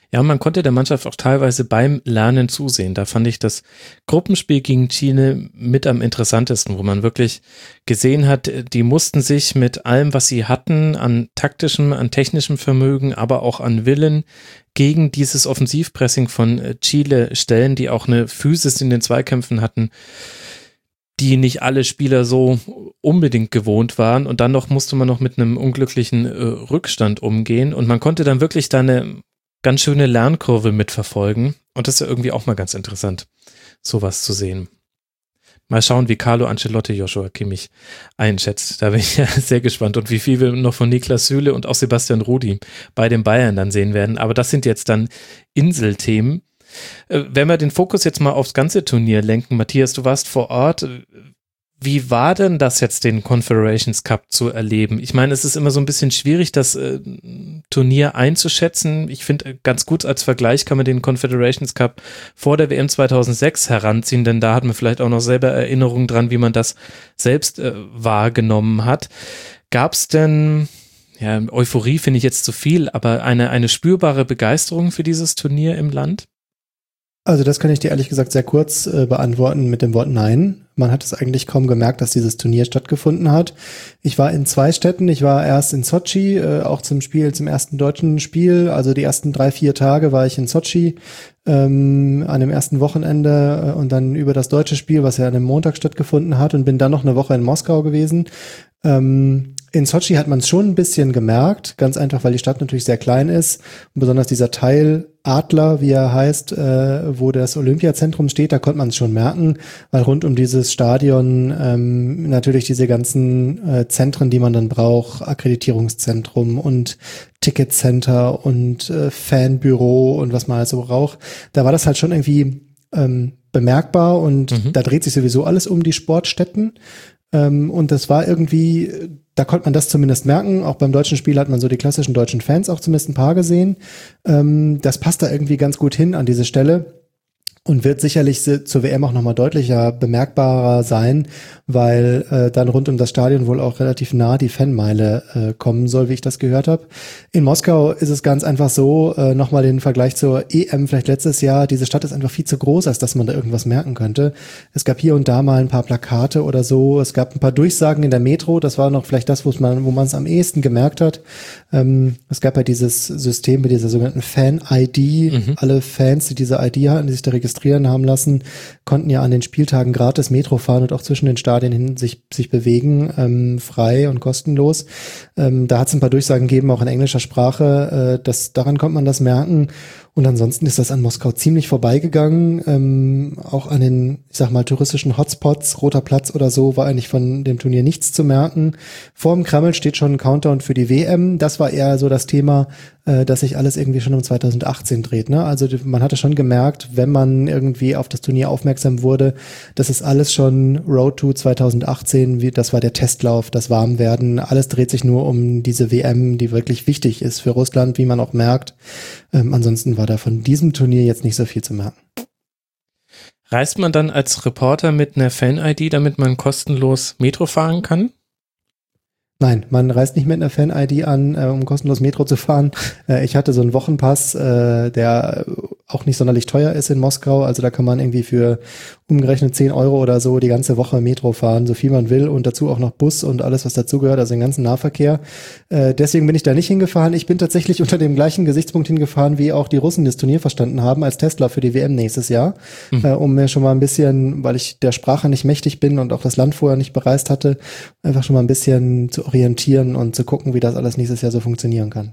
Ja, man konnte der Mannschaft auch teilweise beim Lernen zusehen. Da fand ich das Gruppenspiel gegen Chile mit am interessantesten, wo man wirklich gesehen hat, die mussten sich mit allem, was sie hatten, an taktischem, an technischem Vermögen, aber auch an Willen gegen dieses Offensivpressing von Chile stellen, die auch eine Physis in den Zweikämpfen hatten, die nicht alle Spieler so unbedingt gewohnt waren. Und dann musste man noch mit einem unglücklichen Rückstand umgehen. Und man konnte dann wirklich da eine ganz schöne Lernkurve mitverfolgen. Und das ist ja irgendwie auch mal ganz interessant, sowas zu sehen. Mal schauen, wie Carlo Ancelotti Joshua Kimmich einschätzt. Da bin ich ja sehr gespannt. Und wie viel wir noch von Niklas Süle und auch Sebastian Rudi bei den Bayern dann sehen werden. Aber das sind jetzt dann Inselthemen. Wenn wir den Fokus jetzt mal aufs ganze Turnier lenken, Matthias, du warst vor Ort. Wie war denn das jetzt, den Confederations Cup zu erleben? Ich meine, es ist immer so ein bisschen schwierig, das Turnier einzuschätzen. Ich finde, ganz gut als Vergleich kann man den Confederations Cup vor der WM 2006 heranziehen, denn da hat man vielleicht auch noch selber Erinnerungen dran, wie man das selbst wahrgenommen hat. Gab es denn, ja, Euphorie finde ich jetzt zu viel, aber eine spürbare Begeisterung für dieses Turnier im Land? Also das kann ich dir ehrlich gesagt sehr kurz beantworten mit dem Wort Nein. Man hat es eigentlich kaum gemerkt, dass dieses Turnier stattgefunden hat. Ich war in 2 Städten. Ich war erst in Sochi, auch zum ersten deutschen Spiel. Also die ersten 3-4 Tage war ich in Sochi an dem ersten Wochenende und dann über das deutsche Spiel, was ja an dem Montag stattgefunden hat, und bin dann noch eine Woche in Moskau gewesen. In Sochi hat man es schon ein bisschen gemerkt, ganz einfach, weil die Stadt natürlich sehr klein ist und besonders dieser Teil Adler, wie er heißt, wo das Olympiazentrum steht, da konnte man es schon merken, weil rund um dieses Stadion natürlich diese ganzen Zentren, die man dann braucht, Akkreditierungszentrum und Ticketcenter und Fanbüro und was man halt so braucht, da war das halt schon irgendwie bemerkbar und da dreht sich sowieso alles um die Sportstätten. Und das war irgendwie, da konnte man das zumindest merken. Auch beim deutschen Spiel hat man so die klassischen deutschen Fans auch zumindest ein paar gesehen. Das passt da irgendwie ganz gut hin an diese Stelle und wird sicherlich zur WM auch nochmal deutlicher bemerkbarer sein, weil dann rund um das Stadion wohl auch relativ nah die Fanmeile kommen soll, wie ich das gehört habe. In Moskau ist es ganz einfach so, nochmal den Vergleich zur EM vielleicht letztes Jahr, diese Stadt ist einfach viel zu groß, als dass man da irgendwas merken könnte. Es gab hier und da mal ein paar Plakate oder so, es gab ein paar Durchsagen in der Metro, das war noch vielleicht das, wo man es am ehesten gemerkt hat. Es gab ja dieses System mit dieser sogenannten Fan-ID. Alle Fans, die diese ID hatten, die sich da registrieren haben lassen, konnten ja an den Spieltagen gratis Metro fahren und auch zwischen den Stadien hin sich bewegen, frei und kostenlos. Da hat es ein paar Durchsagen gegeben, auch in englischer Sprache. Daran konnte man das merken. Und ansonsten ist das an Moskau ziemlich vorbeigegangen. Auch an den, ich sag mal, touristischen Hotspots, Roter Platz oder so, war eigentlich von dem Turnier nichts zu merken. Vor dem Kreml steht schon ein Countdown für die WM. Das war eher so das Thema, dass sich alles irgendwie schon um 2018 dreht. Ne? Also man hatte schon gemerkt, wenn man irgendwie auf das Turnier aufmerksam wurde, dass es alles schon Road to 2018, das war der Testlauf, das Warmwerden. Alles dreht sich nur um diese WM, die wirklich wichtig ist für Russland, wie man auch merkt. Ansonsten war da von diesem Turnier jetzt nicht so viel zu merken. Reist man dann als Reporter mit einer Fan-ID, damit man kostenlos Metro fahren kann? Nein, man reist nicht mit einer Fan-ID an, um kostenlos Metro zu fahren. Ich hatte so einen Wochenpass, der auch nicht sonderlich teuer ist in Moskau. Also da kann man irgendwie für umgerechnet 10 Euro oder so die ganze Woche Metro fahren, so viel man will, und dazu auch noch Bus und alles, was dazugehört, also den ganzen Nahverkehr. Deswegen bin ich da nicht hingefahren. Ich bin tatsächlich unter dem gleichen Gesichtspunkt hingefahren, wie auch die Russen das Turnier verstanden haben, als Testlauf für die WM nächstes Jahr, um mir schon mal ein bisschen, weil ich der Sprache nicht mächtig bin und auch das Land vorher nicht bereist hatte, einfach schon mal ein bisschen zu orientieren und zu gucken, wie das alles nächstes Jahr so funktionieren kann.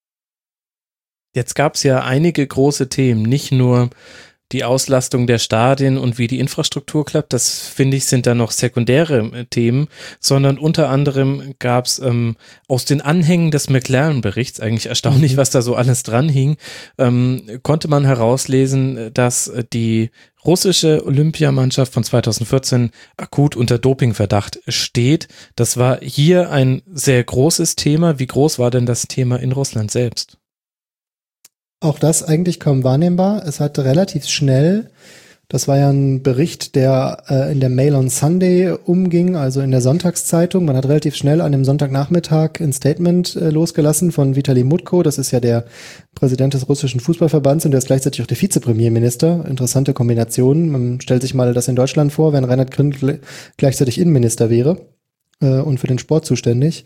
Jetzt gab es ja einige große Themen, nicht nur die Auslastung der Stadien und wie die Infrastruktur klappt, das finde ich sind da noch sekundäre Themen, sondern unter anderem gab es aus den Anhängen des McLaren-Berichts, eigentlich erstaunlich, was da so alles dran hing, konnte man herauslesen, dass die russische Olympiamannschaft von 2014 akut unter Dopingverdacht steht. Das war hier ein sehr großes Thema. Wie groß war denn das Thema in Russland selbst? Auch das eigentlich kaum wahrnehmbar. Es hat relativ schnell Das war ja ein Bericht, der in der Mail on Sunday umging, also in der Sonntagszeitung. Man hat relativ schnell an dem Sonntagnachmittag ein Statement losgelassen von Vitali Mutko. Das ist ja der Präsident des russischen Fußballverbands und der ist gleichzeitig auch der Vizepremierminister. Interessante Kombination. Man stellt sich mal das in Deutschland vor, wenn Reinhard Grindel gleichzeitig Innenminister wäre und für den Sport zuständig.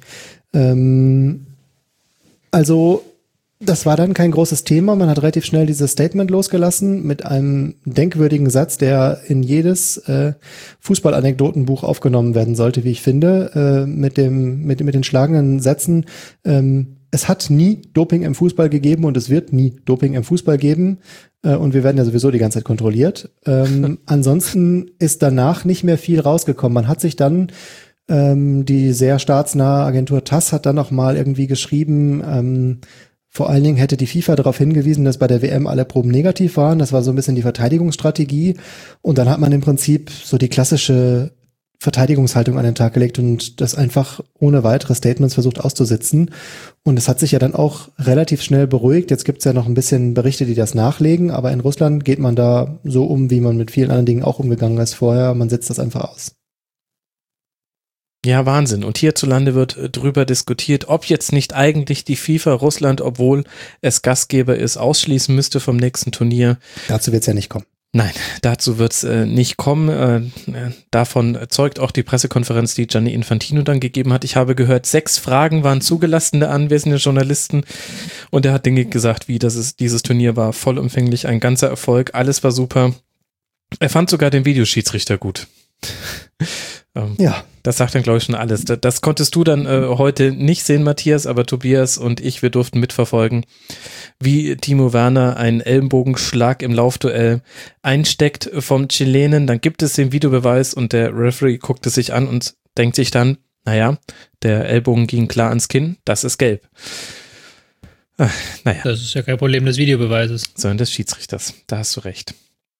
Also das war dann kein großes Thema. Man hat relativ schnell dieses Statement losgelassen mit einem denkwürdigen Satz, der in jedes Fußballanekdotenbuch aufgenommen werden sollte, wie ich finde, mit den schlagenden Sätzen. Es hat nie Doping im Fußball gegeben und es wird nie Doping im Fußball geben. Und wir werden ja sowieso die ganze Zeit kontrolliert. Ansonsten ist danach nicht mehr viel rausgekommen. Man hat sich dann die sehr staatsnahe Agentur TASS hat dann noch mal irgendwie geschrieben, vor allen Dingen hätte die FIFA darauf hingewiesen, dass bei der WM alle Proben negativ waren. Das war so ein bisschen die Verteidigungsstrategie. Und dann hat man im Prinzip so die klassische Verteidigungshaltung an den Tag gelegt und das einfach ohne weitere Statements versucht auszusitzen. Und es hat sich ja dann auch relativ schnell beruhigt. Jetzt gibt's ja noch ein bisschen Berichte, die das nachlegen. Aber in Russland geht man da so um, wie man mit vielen anderen Dingen auch umgegangen ist vorher. Man setzt das einfach aus. Ja, Wahnsinn. Und hierzulande wird drüber diskutiert, ob jetzt nicht eigentlich die FIFA Russland, obwohl es Gastgeber ist, ausschließen müsste vom nächsten Turnier. Dazu wird's ja nicht kommen. Nein, dazu wird's nicht kommen. Davon zeugt auch die Pressekonferenz, die Gianni Infantino dann gegeben hat. Ich habe gehört, 6 Fragen waren zugelassen der anwesenden Journalisten und er hat Dinge gesagt, wie dieses Turnier war vollumfänglich ein ganzer Erfolg, alles war super. Er fand sogar den Videoschiedsrichter gut. Ja. Das sagt dann, glaube ich, schon alles. Das konntest du dann heute nicht sehen, Matthias, aber Tobias und ich, wir durften mitverfolgen, wie Timo Werner einen Ellenbogenschlag im Laufduell einsteckt vom Chilenen. Dann gibt es den Videobeweis und der Referee guckt es sich an und denkt sich dann, naja, der Ellbogen ging klar ans Kinn, das ist gelb. Naja. Das ist ja kein Problem des Videobeweises. Sondern des Schiedsrichters, da hast du recht.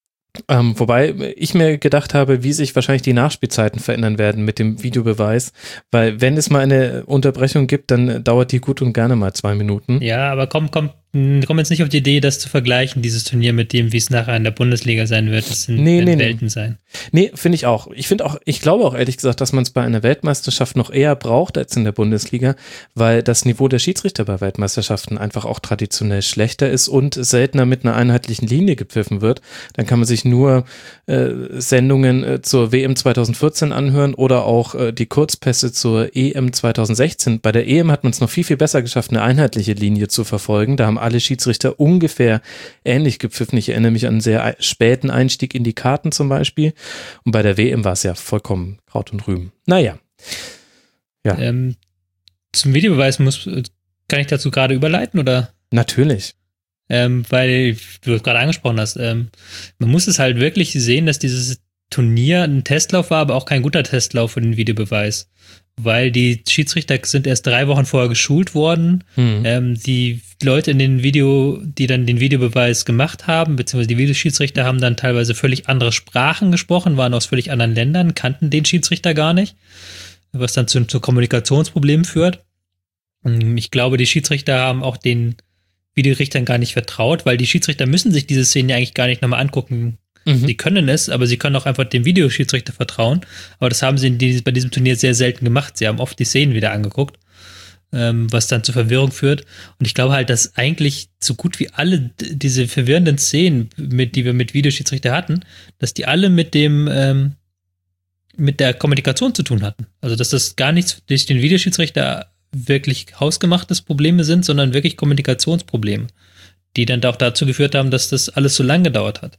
Wobei ich mir gedacht habe, wie sich wahrscheinlich die Nachspielzeiten verändern werden mit dem Videobeweis, weil wenn es mal eine Unterbrechung gibt, dann dauert die gut und gerne mal 2 Minuten. Ja, aber komm jetzt nicht auf die Idee, das zu vergleichen, dieses Turnier mit dem, wie es nachher in der Bundesliga sein wird. Das sind Welten sein. Nee, finde ich auch. Ich glaube auch ehrlich gesagt, dass man es bei einer Weltmeisterschaft noch eher braucht als in der Bundesliga, weil das Niveau der Schiedsrichter bei Weltmeisterschaften einfach auch traditionell schlechter ist und seltener mit einer einheitlichen Linie gepfiffen wird. Dann kann man sich nur Sendungen zur WM 2014 anhören oder auch die Kurzpässe zur EM 2016. Bei der EM hat man es noch viel, viel besser geschafft, eine einheitliche Linie zu verfolgen. Da haben alle Schiedsrichter ungefähr ähnlich gepfiffen. Ich erinnere mich an einen sehr späten Einstieg in die Karten zum Beispiel. Und bei der WM war es ja vollkommen Kraut und Rüben. Naja. Ja. Zum Videobeweis kann ich dazu gerade überleiten, oder? Natürlich. Weil du es gerade angesprochen hast. Man muss es halt wirklich sehen, dass dieses Turnier ein Testlauf war, aber auch kein guter Testlauf für den Videobeweis. Weil die Schiedsrichter sind erst 3 Wochen vorher geschult worden. Die Leute die dann den Videobeweis gemacht haben, beziehungsweise die Videoschiedsrichter haben dann teilweise völlig andere Sprachen gesprochen, waren aus völlig anderen Ländern, kannten den Schiedsrichter gar nicht, was dann zu Kommunikationsproblemen führt. Ich glaube, die Schiedsrichter haben auch den Videorichtern gar nicht vertraut, weil die Schiedsrichter müssen sich diese Szene ja eigentlich gar nicht nochmal angucken. Sie können es, aber sie können auch einfach dem Videoschiedsrichter vertrauen. Aber das haben sie bei diesem Turnier sehr selten gemacht. Sie haben oft die Szenen wieder angeguckt, was dann zu Verwirrung führt. Und ich glaube halt, dass eigentlich so gut wie alle diese verwirrenden Szenen, die wir mit Videoschiedsrichter hatten, dass die alle mit der Kommunikation zu tun hatten. Also dass das gar nichts durch den Videoschiedsrichter wirklich hausgemachtes Probleme sind, sondern wirklich Kommunikationsprobleme, die dann auch dazu geführt haben, dass das alles so lang gedauert hat.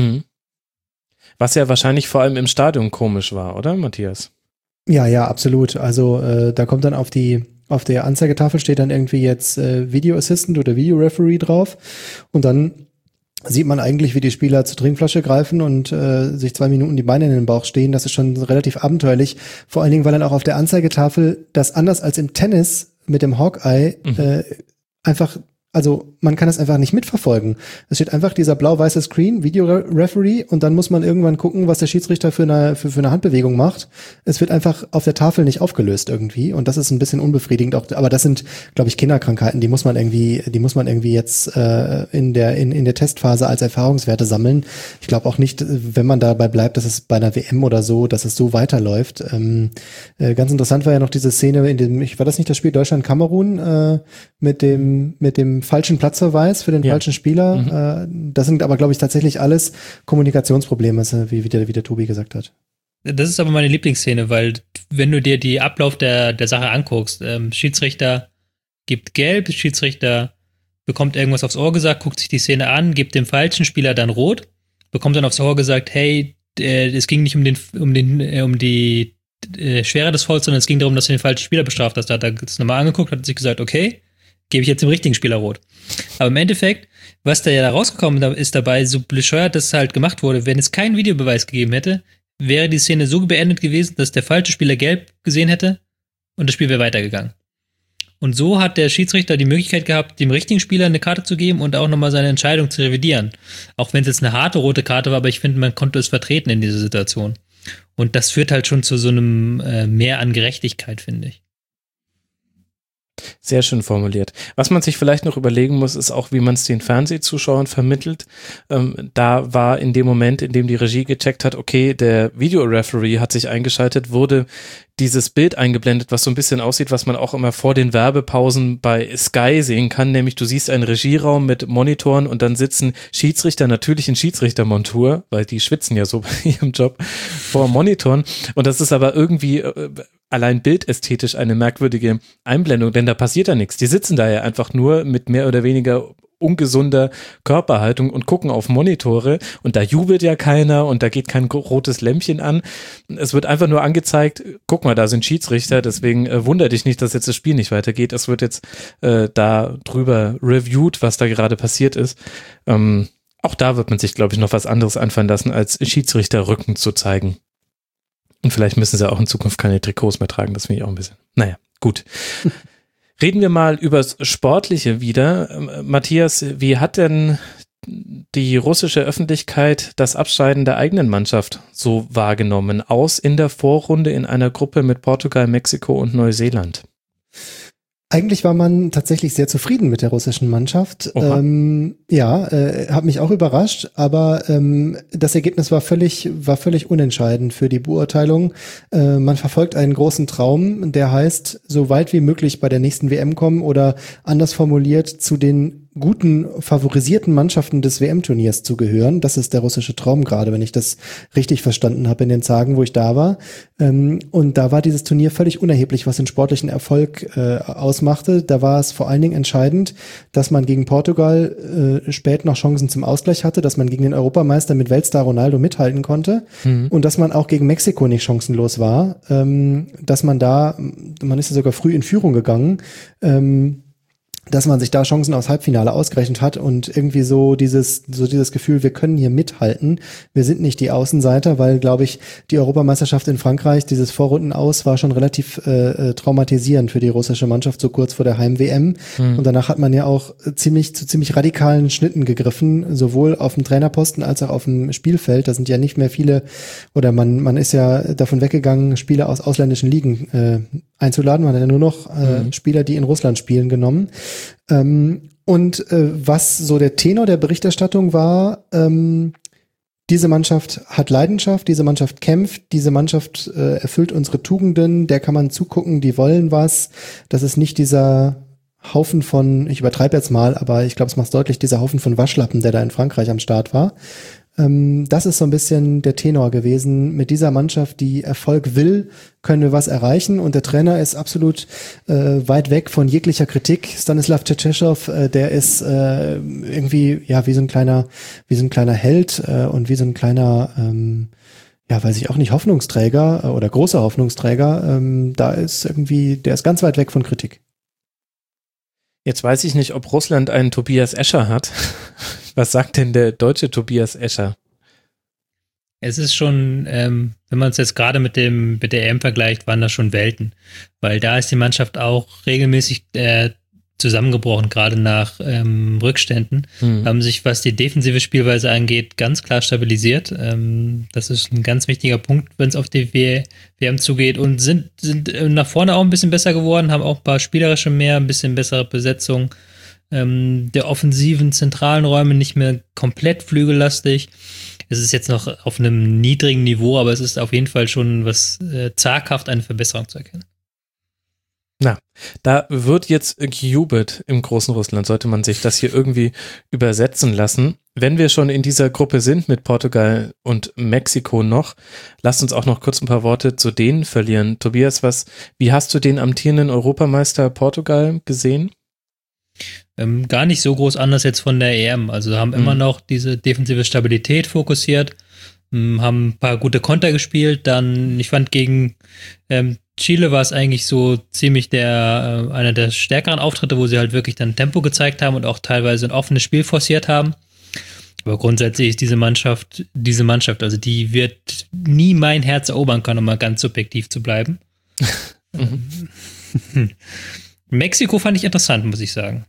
Was ja wahrscheinlich vor allem im Stadion komisch war, oder, Matthias? Ja, absolut. Also da kommt dann auf der Anzeigetafel steht dann irgendwie jetzt Video Assistant oder Video Referee drauf und dann sieht man eigentlich, wie die Spieler zur Trinkflasche greifen und sich 2 Minuten die Beine in den Bauch stehen. Das ist schon relativ abenteuerlich. Vor allen Dingen, weil dann auch auf der Anzeigetafel das anders als im Tennis mit dem Hawkeye einfach Also man kann es einfach nicht mitverfolgen. Es steht einfach dieser blau-weiße Screen, Video-Referee, und dann muss man irgendwann gucken, was der Schiedsrichter für eine Handbewegung macht. Es wird einfach auf der Tafel nicht aufgelöst irgendwie, und das ist ein bisschen unbefriedigend. Auch, aber das sind, glaube ich, Kinderkrankheiten, die muss man irgendwie jetzt in der Testphase als Erfahrungswerte sammeln. Ich glaube auch nicht, wenn man dabei bleibt, dass es bei einer WM oder so, dass es so weiterläuft. Ganz interessant war ja noch diese Szene, war das nicht das Spiel Deutschland-Kamerun mit dem falschen Platzverweis für den falschen Spieler. Das sind aber, glaube ich, tatsächlich alles Kommunikationsprobleme, wie der Tobi gesagt hat. Das ist aber meine Lieblingsszene, weil wenn du dir die Ablauf der Sache anguckst, Schiedsrichter gibt gelb, Schiedsrichter bekommt irgendwas aufs Ohr gesagt, guckt sich die Szene an, gibt dem falschen Spieler dann rot, bekommt dann aufs Ohr gesagt, hey, es ging nicht um die Schwere des Fouls, sondern es ging darum, dass du den falschen Spieler bestraft hast. Da hat er das nochmal angeguckt, hat sich gesagt, okay, gebe ich jetzt dem richtigen Spieler rot. Aber im Endeffekt, was da ja rausgekommen ist dabei, so bescheuert das halt gemacht wurde, wenn es keinen Videobeweis gegeben hätte, wäre die Szene so beendet gewesen, dass der falsche Spieler gelb gesehen hätte und das Spiel wäre weitergegangen. Und so hat der Schiedsrichter die Möglichkeit gehabt, dem richtigen Spieler eine Karte zu geben und auch nochmal seine Entscheidung zu revidieren. Auch wenn es jetzt eine harte rote Karte war, aber ich finde, man konnte es vertreten in dieser Situation. Und das führt halt schon zu so einem Mehr an Gerechtigkeit, finde ich. Sehr schön formuliert. Was man sich vielleicht noch überlegen muss, ist auch, wie man es den Fernsehzuschauern vermittelt. Da war in dem Moment, in dem die Regie gecheckt hat, okay, der Videoreferee hat sich eingeschaltet, wurde dieses Bild eingeblendet, was so ein bisschen aussieht, was man auch immer vor den Werbepausen bei Sky sehen kann, nämlich du siehst einen Regieraum mit Monitoren und dann sitzen Schiedsrichter, natürlich in Schiedsrichtermontur, weil die schwitzen ja so bei ihrem Job, vor Monitoren, und das ist aber irgendwie allein bildästhetisch eine merkwürdige Einblendung, denn da passiert ja nichts. Die sitzen da ja einfach nur mit mehr oder weniger ungesunder Körperhaltung und gucken auf Monitore und da jubelt ja keiner und da geht kein rotes Lämpchen an. Es wird einfach nur angezeigt, guck mal, da sind Schiedsrichter, deswegen wundert dich nicht, dass jetzt das Spiel nicht weitergeht. Es wird jetzt da drüber reviewed, was da gerade passiert ist. Auch da wird man sich, glaube ich, noch was anderes einfallen lassen, als Schiedsrichterrücken zu zeigen. Und vielleicht müssen sie auch in Zukunft keine Trikots mehr tragen, das finde ich auch ein bisschen. Naja, gut. Reden wir mal übers Sportliche wieder. Matthias, wie hat denn die russische Öffentlichkeit das Abscheiden der eigenen Mannschaft so wahrgenommen? Aus in der Vorrunde in einer Gruppe mit Portugal, Mexiko und Neuseeland. Eigentlich war man tatsächlich sehr zufrieden mit der russischen Mannschaft. Hat mich auch überrascht, aber das Ergebnis war völlig unentscheidend für die Beurteilung. Man verfolgt einen großen Traum, der heißt, so weit wie möglich bei der nächsten WM kommen oder anders formuliert zu den guten, favorisierten Mannschaften des WM-Turniers zu gehören. Das ist der russische Traum gerade, wenn ich das richtig verstanden habe in den Tagen, wo ich da war. Und da war dieses Turnier völlig unerheblich, was den sportlichen Erfolg ausmachte. Da war es vor allen Dingen entscheidend, dass man gegen Portugal spät noch Chancen zum Ausgleich hatte, dass man gegen den Europameister mit Weltstar Ronaldo mithalten konnte und dass man auch gegen Mexiko nicht chancenlos war. Dass man ist ja sogar früh in Führung gegangen, dass man sich da Chancen aufs Halbfinale ausgerechnet hat und irgendwie so dieses Gefühl, wir können hier mithalten, wir sind nicht die Außenseiter, weil, glaube ich, die Europameisterschaft in Frankreich, dieses Vorrundenaus war schon relativ traumatisierend für die russische Mannschaft, so kurz vor der Heim-WM. Und danach hat man ja auch zu ziemlich radikalen Schnitten gegriffen, sowohl auf dem Trainerposten als auch auf dem Spielfeld. Da sind ja nicht mehr viele, oder man ist ja davon weggegangen, Spieler aus ausländischen Ligen einzuladen. Man hat ja nur noch Spieler, die in Russland spielen, genommen. Was so der Tenor der Berichterstattung war, diese Mannschaft hat Leidenschaft, diese Mannschaft kämpft, diese Mannschaft erfüllt unsere Tugenden, der kann man zugucken, die wollen was. Das ist nicht dieser Haufen von, ich übertreibe jetzt mal, aber ich glaube, es macht deutlich, dieser Haufen von Waschlappen, der da in Frankreich am Start war. Das ist so ein bisschen der Tenor gewesen. Mit dieser Mannschaft, die Erfolg will, können wir was erreichen. Und der Trainer ist absolut weit weg von jeglicher Kritik. Stanislav Tschetschesow, der ist irgendwie ja wie so ein kleiner Held und wie so ein kleiner weiß ich auch nicht, Hoffnungsträger oder großer Hoffnungsträger. Der ist ganz weit weg von Kritik. Jetzt weiß ich nicht, ob Russland einen Tobias Escher hat. Was sagt denn der deutsche Tobias Escher? Es ist schon, wenn man es jetzt gerade mit der EM vergleicht, waren das schon Welten. Weil da ist die Mannschaft auch regelmäßig zusammengebrochen, gerade nach Rückständen. Haben sich, was die defensive Spielweise angeht, ganz klar stabilisiert. Das ist ein ganz wichtiger Punkt, wenn es auf die WM zugeht, und sind nach vorne auch ein bisschen besser geworden, haben auch ein paar spielerische mehr, ein bisschen bessere Besetzung der offensiven zentralen Räume, nicht mehr komplett flügellastig. Es ist jetzt noch auf einem niedrigen Niveau, aber es ist auf jeden Fall schon zaghaft eine Verbesserung zu erkennen. Na, da wird jetzt gejubelt im großen Russland, sollte man sich das hier irgendwie übersetzen lassen. Wenn wir schon in dieser Gruppe sind mit Portugal und Mexiko noch, lasst uns auch noch kurz ein paar Worte zu denen verlieren. Tobias, wie hast du den amtierenden Europameister Portugal gesehen? Gar nicht so groß anders jetzt von der EM. Also haben immer noch diese defensive Stabilität fokussiert, haben ein paar gute Konter gespielt. Dann, ich fand, gegen Chile war es eigentlich so ziemlich einer der stärkeren Auftritte, wo sie halt wirklich dann Tempo gezeigt haben und auch teilweise ein offenes Spiel forciert haben. Aber grundsätzlich ist diese Mannschaft, also die wird nie mein Herz erobern können, um mal ganz subjektiv zu bleiben. Mexiko fand ich interessant, muss ich sagen.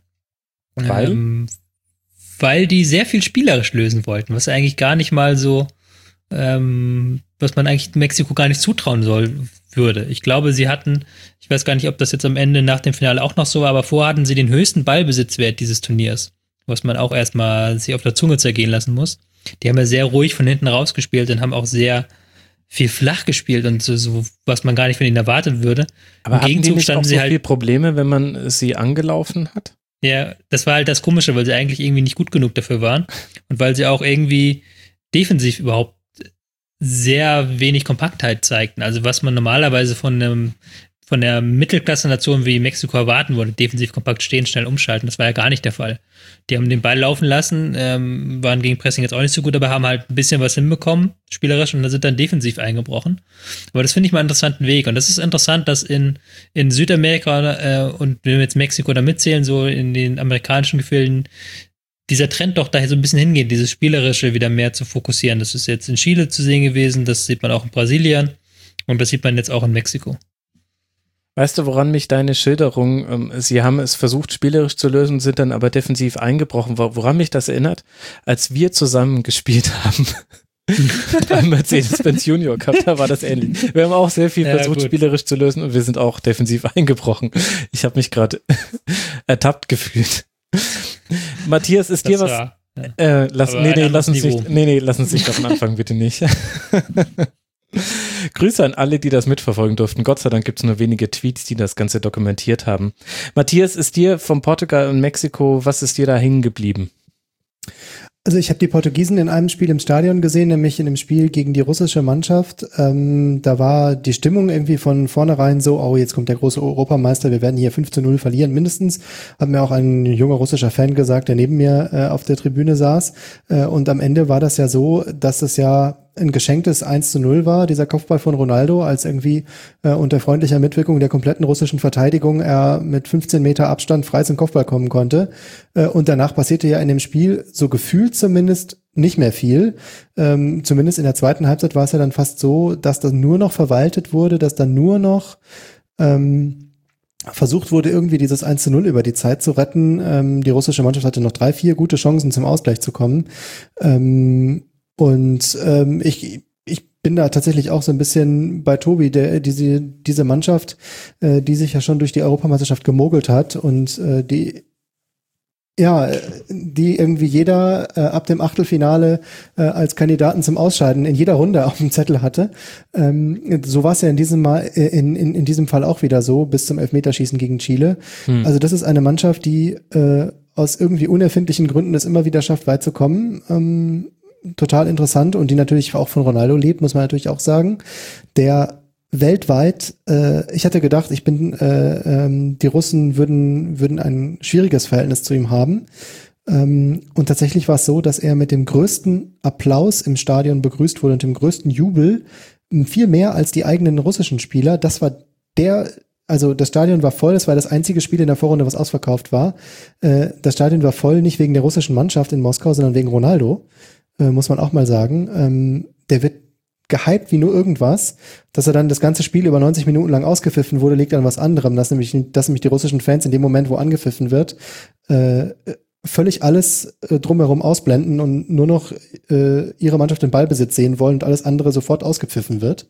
Weil die sehr viel spielerisch lösen wollten, was eigentlich gar nicht mal so, was man eigentlich Mexiko gar nicht zutrauen würde. Ich glaube, ich weiß gar nicht, ob das jetzt am Ende nach dem Finale auch noch so war, aber vorher hatten sie den höchsten Ballbesitzwert dieses Turniers, was man auch erstmal sich auf der Zunge zergehen lassen muss. Die haben ja sehr ruhig von hinten rausgespielt und haben auch sehr viel flach gespielt und so, was man gar nicht von ihnen erwarten würde. Aber im Gegenzug standen sie halt viele Probleme, wenn man sie angelaufen hat? Ja, das war halt das Komische, weil sie eigentlich irgendwie nicht gut genug dafür waren und weil sie auch irgendwie defensiv überhaupt sehr wenig Kompaktheit zeigten. Also was man normalerweise von der Mittelklasse-Nation wie Mexiko erwarten würde, defensiv kompakt stehen, schnell umschalten, das war ja gar nicht der Fall. Die haben den Ball laufen lassen, waren gegen Pressing jetzt auch nicht so gut, aber haben halt ein bisschen was hinbekommen, spielerisch, und dann sind dann defensiv eingebrochen. Aber das finde ich mal einen interessanten Weg. Und das ist interessant, dass in Südamerika und wenn wir jetzt Mexiko da mitzählen, so in den amerikanischen Gefilden, dieser Trend doch daher so ein bisschen hingeht, dieses Spielerische wieder mehr zu fokussieren. Das ist jetzt in Chile zu sehen gewesen, das sieht man auch in Brasilien und das sieht man jetzt auch in Mexiko. Weißt du, woran mich deine Schilderung, sie haben es versucht, spielerisch zu lösen, sind dann aber defensiv eingebrochen, woran mich das erinnert, als wir zusammen gespielt haben beim Mercedes-Benz Junior Cup, da war das ähnlich. Wir haben auch sehr viel versucht, spielerisch zu lösen, und wir sind auch defensiv eingebrochen. Ich habe mich gerade ertappt gefühlt. Matthias, ist dir was? Lass uns nicht davon anfangen, bitte nicht. Grüße an alle, die das mitverfolgen durften. Gott sei Dank gibt es nur wenige Tweets, die das Ganze dokumentiert haben. Matthias, ist dir von Portugal und Mexiko, was ist dir da hängen geblieben? Also ich habe die Portugiesen in einem Spiel im Stadion gesehen, nämlich in dem Spiel gegen die russische Mannschaft. Da war die Stimmung irgendwie von vornherein so, oh, jetzt kommt der große Europameister, wir werden hier 5-0 verlieren mindestens. Hat mir auch ein junger russischer Fan gesagt, der neben mir auf der Tribüne saß. Und am Ende war das ja so, dass es ja ein geschenktes 1-0 war, dieser Kopfball von Ronaldo, als irgendwie unter freundlicher Mitwirkung der kompletten russischen Verteidigung er mit 15 Meter Abstand frei zum Kopfball kommen konnte. Und danach passierte ja in dem Spiel, so gefühlt zumindest, nicht mehr viel. Zumindest in der zweiten Halbzeit war es ja dann fast so, dass das nur noch verwaltet wurde, dass dann nur noch versucht wurde, irgendwie dieses 1-0 über die Zeit zu retten. Die russische Mannschaft hatte noch 3-4 gute Chancen, zum Ausgleich zu kommen. Ich bin da tatsächlich auch so ein bisschen bei Tobi, diese Mannschaft, die sich ja schon durch die Europameisterschaft gemogelt hat und die irgendwie jeder ab dem Achtelfinale als Kandidaten zum Ausscheiden in jeder Runde auf dem Zettel hatte. So war es ja in diesem Fall auch wieder so, bis zum Elfmeterschießen gegen Chile. Also das ist eine Mannschaft, die aus irgendwie unerfindlichen Gründen es immer wieder schafft, weit zu kommen. Total interessant, und die natürlich auch von Ronaldo lebt, muss man natürlich auch sagen, der weltweit, ich hatte gedacht, die Russen würden ein schwieriges Verhältnis zu ihm haben, und tatsächlich war es so, dass er mit dem größten Applaus im Stadion begrüßt wurde und dem größten Jubel, viel mehr als die eigenen russischen Spieler. Das Stadion war voll, das war das einzige Spiel in der Vorrunde, was ausverkauft war. Das Stadion war voll, nicht wegen der russischen Mannschaft in Moskau, sondern wegen Ronaldo. Muss man auch mal sagen. Der wird gehypt wie nur irgendwas. Dass er dann das ganze Spiel über 90 Minuten lang ausgepfiffen wurde, liegt an was anderem. Dass nämlich die russischen Fans in dem Moment, wo angepfiffen wird, völlig alles drumherum ausblenden und nur noch ihre Mannschaft im Ballbesitz sehen wollen und alles andere sofort ausgepfiffen wird.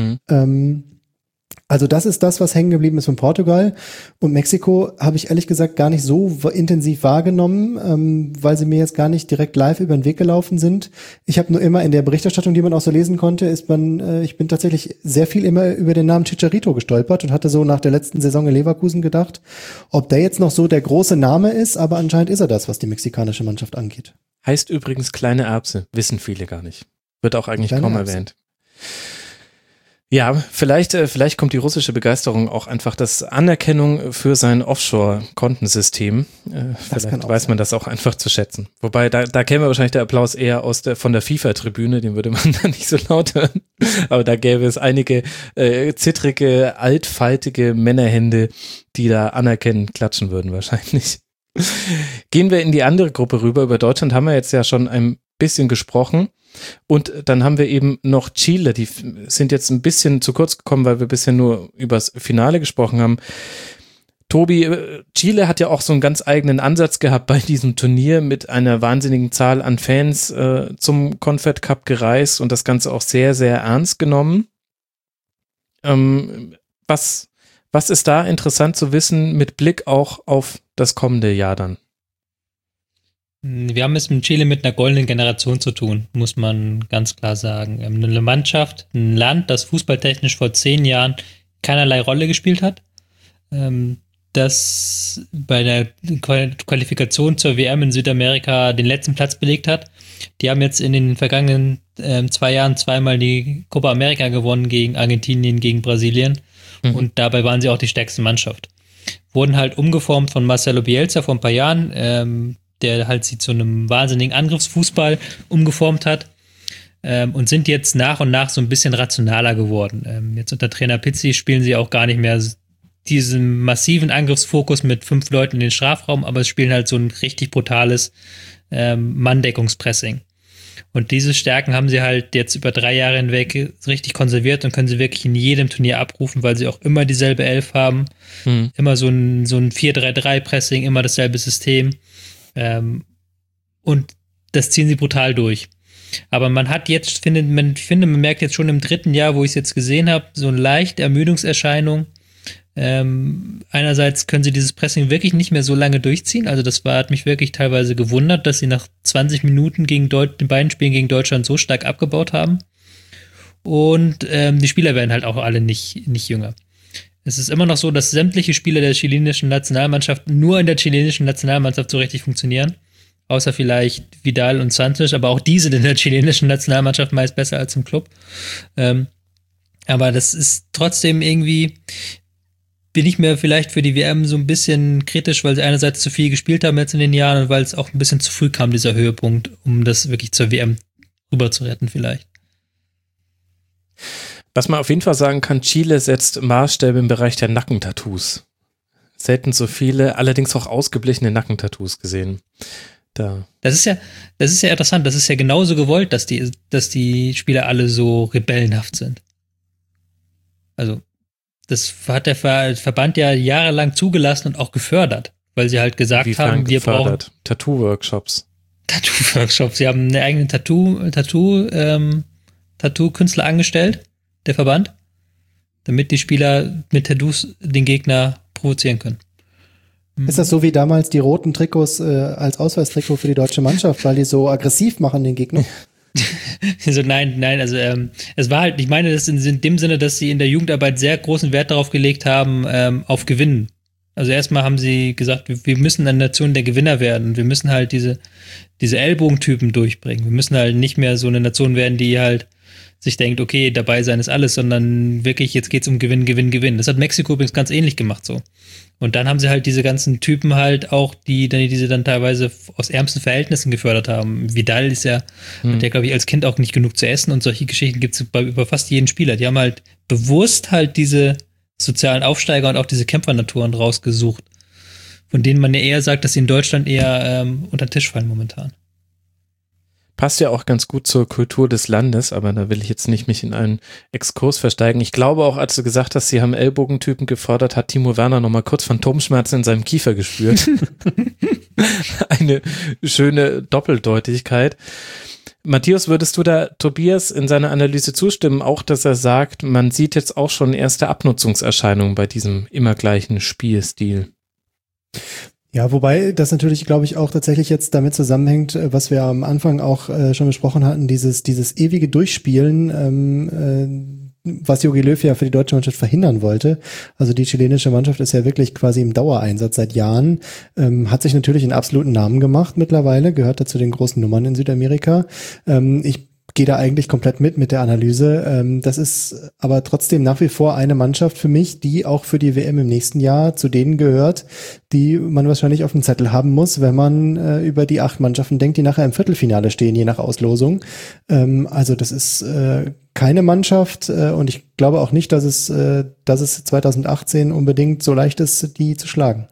Also das ist das, was hängen geblieben ist von Portugal. Und Mexiko habe ich ehrlich gesagt gar nicht so intensiv wahrgenommen, weil sie mir jetzt gar nicht direkt live über den Weg gelaufen sind. Ich habe nur immer in der Berichterstattung, die man auch so lesen konnte, ich bin tatsächlich sehr viel immer über den Namen Chicharito gestolpert und hatte so nach der letzten Saison in Leverkusen gedacht, ob der jetzt noch so der große Name ist, aber anscheinend ist er das, was die mexikanische Mannschaft angeht. Heißt übrigens kleine Erbse, wissen viele gar nicht. Wird auch eigentlich kaum erwähnt. Ja, vielleicht kommt die russische Begeisterung auch einfach das Anerkennung für sein Offshore-Kontensystem. Vielleicht weiß man das auch einfach zu schätzen. Wobei, da käme wahrscheinlich der Applaus eher von der FIFA-Tribüne, den würde man dann nicht so laut hören. Aber da gäbe es einige zittrige, altfaltige Männerhände, die da anerkennend klatschen würden wahrscheinlich. Gehen wir in die andere Gruppe rüber. Über Deutschland haben wir jetzt ja schon ein bisschen gesprochen. Und dann haben wir eben noch Chile, die sind jetzt ein bisschen zu kurz gekommen, weil wir bisher nur übers Finale gesprochen haben. Tobi, Chile hat ja auch so einen ganz eigenen Ansatz gehabt bei diesem Turnier mit einer wahnsinnigen Zahl an Fans zum Confed Cup gereist und das Ganze auch sehr, sehr ernst genommen. Was ist da interessant zu wissen mit Blick auch auf das kommende Jahr dann? Wir haben es mit Chile mit einer goldenen Generation zu tun, muss man ganz klar sagen. Eine Mannschaft, ein Land, das fußballtechnisch vor 10 Jahren keinerlei Rolle gespielt hat, das bei der Qualifikation zur WM in Südamerika den letzten Platz belegt hat. Die haben jetzt in den vergangenen 2 Jahren zweimal die Copa America gewonnen gegen Argentinien, gegen Brasilien und dabei waren sie auch die stärkste Mannschaft. Wurden halt umgeformt von Marcelo Bielsa vor ein paar Jahren, der halt sie zu einem wahnsinnigen Angriffsfußball umgeformt hat und sind jetzt nach und nach so ein bisschen rationaler geworden. Jetzt unter Trainer Pizzi spielen sie auch gar nicht mehr diesen massiven Angriffsfokus mit 5 Leuten in den Strafraum, aber es spielen halt so ein richtig brutales Manndeckungspressing. Und diese Stärken haben sie halt jetzt über 3 Jahre hinweg richtig konserviert und können sie wirklich in jedem Turnier abrufen, weil sie auch immer dieselbe Elf haben, immer so ein 4-3-3-Pressing, immer dasselbe System. Und das ziehen sie brutal durch. Aber man hat jetzt, man merkt jetzt schon im 3. Jahr, wo ich es jetzt gesehen habe, so eine leichte Ermüdungserscheinung. Einerseits können sie dieses Pressing wirklich nicht mehr so lange durchziehen. Also das hat mich wirklich teilweise gewundert, dass sie nach 20 Minuten den beiden Spielen gegen Deutschland so stark abgebaut haben. Und die Spieler werden halt auch alle nicht jünger. Es ist immer noch so, dass sämtliche Spieler der chilenischen Nationalmannschaft nur in der chilenischen Nationalmannschaft so richtig funktionieren. Außer vielleicht Vidal und Santos, aber auch die sind in der chilenischen Nationalmannschaft meist besser als im Club. Aber das ist trotzdem irgendwie, bin ich mir vielleicht für die WM so ein bisschen kritisch, weil sie einerseits zu viel gespielt haben jetzt in den Jahren und weil es auch ein bisschen zu früh kam, dieser Höhepunkt, um das wirklich zur WM rüber zu retten vielleicht. Was man auf jeden Fall sagen kann, Chile setzt Maßstäbe im Bereich der Nackentattoos. Selten so viele, allerdings auch ausgeblichene Nackentattoos gesehen. Das ist ja interessant, das ist ja genauso gewollt, dass die Spieler alle so rebellenhaft sind. Also, das hat der Verband ja jahrelang zugelassen und auch gefördert, weil sie halt gesagt haben, wir brauchen Tattoo-Workshops. Sie haben eine eigene Tattoo-Künstler angestellt, der Verband, damit die Spieler mit Tattoos den Gegner provozieren können. Ist das so wie damals die roten Trikots als Ausweistrikot für die deutsche Mannschaft, weil die so aggressiv machen den Gegner? Also nein, also es war halt, ich meine das in dem Sinne, dass sie in der Jugendarbeit sehr großen Wert darauf gelegt haben, auf Gewinnen. Also erstmal haben sie gesagt, wir müssen eine Nation der Gewinner werden. Wir müssen halt diese Ellbogentypen durchbringen. Wir müssen halt nicht mehr so eine Nation werden, die halt sich denkt, okay, dabei sein ist alles, sondern wirklich, jetzt geht's um Gewinn, Gewinn, Gewinn. Das hat Mexiko übrigens ganz ähnlich gemacht so. Und dann haben sie halt diese ganzen Typen halt auch, die sie dann teilweise aus ärmsten Verhältnissen gefördert haben. Vidal ist ja, hat ja, glaube ich, als Kind auch nicht genug zu essen und solche Geschichten gibt's über fast jeden Spieler. Die haben halt bewusst halt diese sozialen Aufsteiger und auch diese Kämpfernaturen rausgesucht, von denen man ja eher sagt, dass sie in Deutschland eher unter den Tisch fallen momentan. Passt ja auch ganz gut zur Kultur des Landes, aber da will ich jetzt nicht mich in einen Exkurs versteigen. Ich glaube auch, als du gesagt hast, sie haben Ellbogentypen gefordert, hat Timo Werner nochmal kurz Phantomschmerzen in seinem Kiefer gespürt. Eine schöne Doppeldeutigkeit. Matthias, würdest du da Tobias in seiner Analyse zustimmen, auch dass er sagt, man sieht jetzt auch schon erste Abnutzungserscheinungen bei diesem immer gleichen Spielstil? Ja, wobei das natürlich, glaube ich, auch tatsächlich jetzt damit zusammenhängt, was wir am Anfang auch schon besprochen hatten, dieses ewige Durchspielen, was Jogi Löw ja für die deutsche Mannschaft verhindern wollte. Also die chilenische Mannschaft ist ja wirklich quasi im Dauereinsatz seit Jahren, hat sich natürlich einen absoluten Namen gemacht mittlerweile, gehört da zu den großen Nummern in Südamerika. Ich gehe da eigentlich komplett mit der Analyse. Das ist aber trotzdem nach wie vor eine Mannschaft für mich, die auch für die WM im nächsten Jahr zu denen gehört, die man wahrscheinlich auf dem Zettel haben muss, wenn man über die 8 Mannschaften denkt, die nachher im Viertelfinale stehen, je nach Auslosung. Also das ist keine Mannschaft und ich glaube auch nicht, dass es 2018 unbedingt so leicht ist, die zu schlagen.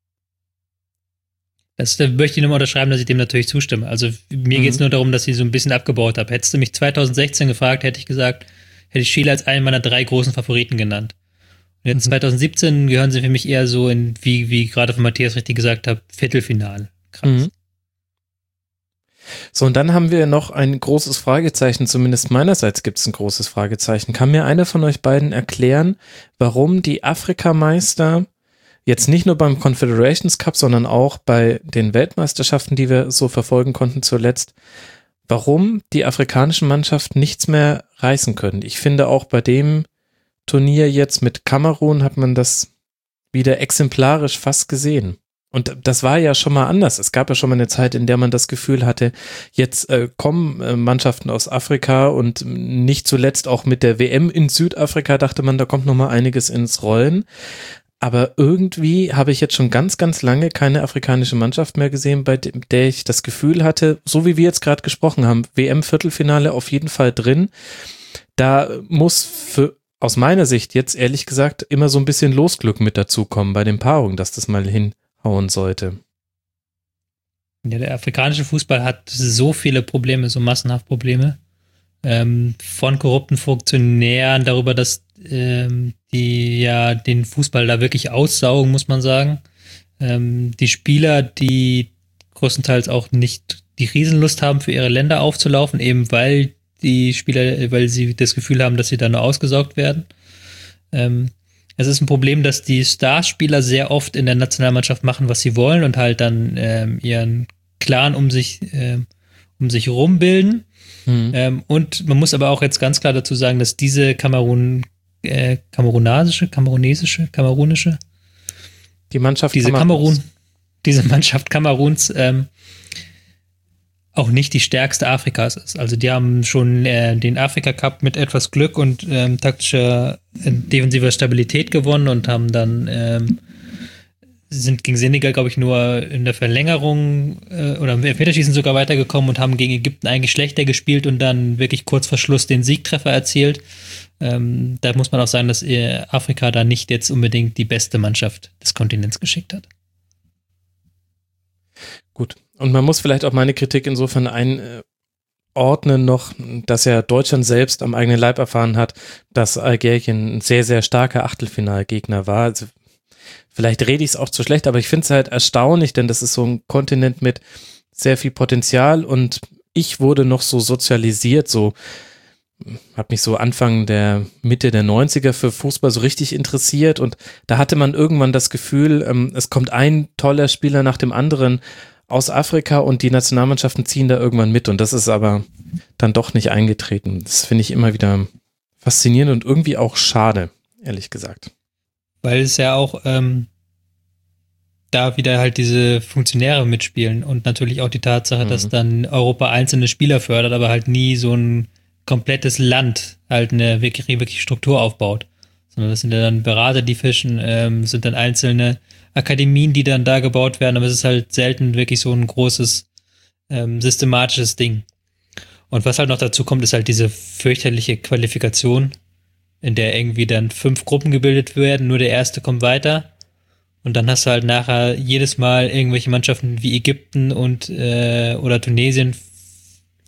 Das möchte ich nochmal unterschreiben, dass ich dem natürlich zustimme. Also mir geht es nur darum, dass ich so ein bisschen abgebaut habe. Hättest du mich 2016 gefragt, hätte ich Chile als einen meiner 3 großen Favoriten genannt. Und jetzt 2017 gehören sie für mich eher so in, wie gerade von Matthias richtig gesagt hat, Viertelfinale. Krass. So, und dann haben wir noch ein großes Fragezeichen, zumindest meinerseits gibt es ein großes Fragezeichen. Kann mir einer von euch beiden erklären, warum die Afrikameister jetzt nicht nur beim Confederations Cup, sondern auch bei den Weltmeisterschaften, die wir so verfolgen konnten zuletzt, warum die afrikanischen Mannschaften nichts mehr reißen können? Ich finde auch bei dem Turnier jetzt mit Kamerun hat man das wieder exemplarisch fast gesehen. Und das war ja schon mal anders. Es gab ja schon mal eine Zeit, in der man das Gefühl hatte, jetzt kommen Mannschaften aus Afrika und nicht zuletzt auch mit der WM in Südafrika dachte man, da kommt noch mal einiges ins Rollen. Aber irgendwie habe ich jetzt schon ganz, ganz lange keine afrikanische Mannschaft mehr gesehen, bei der ich das Gefühl hatte, so wie wir jetzt gerade gesprochen haben, WM-Viertelfinale auf jeden Fall drin. Da muss aus meiner Sicht jetzt ehrlich gesagt immer so ein bisschen Losglück mit dazukommen bei den Paarungen, dass das mal hinhauen sollte. Ja, der afrikanische Fußball hat so viele Probleme, so massenhaft Probleme. Von korrupten Funktionären darüber, dass die ja den Fußball da wirklich aussaugen, muss man sagen. Die Spieler, die größtenteils auch nicht die Riesenlust haben, für ihre Länder aufzulaufen, eben weil sie das Gefühl haben, dass sie da nur ausgesaugt werden. Es ist ein Problem, dass die Starspieler sehr oft in der Nationalmannschaft machen, was sie wollen und halt dann ihren Clan um sich rumbilden. Und man muss aber auch jetzt ganz klar dazu sagen, dass diese kamerunische, die Mannschaft diese Mannschaft Kameruns auch nicht die stärkste Afrikas ist. Also die haben schon den Afrika Cup mit etwas Glück und taktischer defensiver Stabilität gewonnen und haben dann sind gegen Senegal, glaube ich, nur in der Verlängerung oder im Elfmeterschießen sogar weitergekommen und haben gegen Ägypten eigentlich schlechter gespielt und dann wirklich kurz vor Schluss den Siegtreffer erzielt. Da muss man auch sagen, dass Afrika da nicht jetzt unbedingt die beste Mannschaft des Kontinents geschickt hat. Gut. Und man muss vielleicht auch meine Kritik insofern einordnen noch, dass ja Deutschland selbst am eigenen Leib erfahren hat, dass Algerien ein sehr, sehr starker Achtelfinalgegner war. Also vielleicht rede ich es auch zu schlecht, aber ich finde es halt erstaunlich, denn das ist so ein Kontinent mit sehr viel Potenzial und ich wurde noch so sozialisiert, habe mich so Anfang der Mitte der 90er für Fußball so richtig interessiert und da hatte man irgendwann das Gefühl, es kommt ein toller Spieler nach dem anderen aus Afrika und die Nationalmannschaften ziehen da irgendwann mit und das ist aber dann doch nicht eingetreten. Das finde ich immer wieder faszinierend und irgendwie auch schade, ehrlich gesagt. Weil es ja auch da wieder halt diese Funktionäre mitspielen und natürlich auch die Tatsache, dass dann Europa einzelne Spieler fördert, aber halt nie so ein komplettes Land halt eine wirklich Struktur aufbaut. Sondern das sind ja dann Berater, die fischen, sind dann einzelne Akademien, die dann da gebaut werden, aber es ist halt selten wirklich so ein großes systematisches Ding. Und was halt noch dazu kommt, ist halt diese fürchterliche Qualifikation, in der irgendwie dann 5 Gruppen gebildet werden, nur der erste kommt weiter und dann hast du halt nachher jedes Mal irgendwelche Mannschaften wie Ägypten und oder Tunesien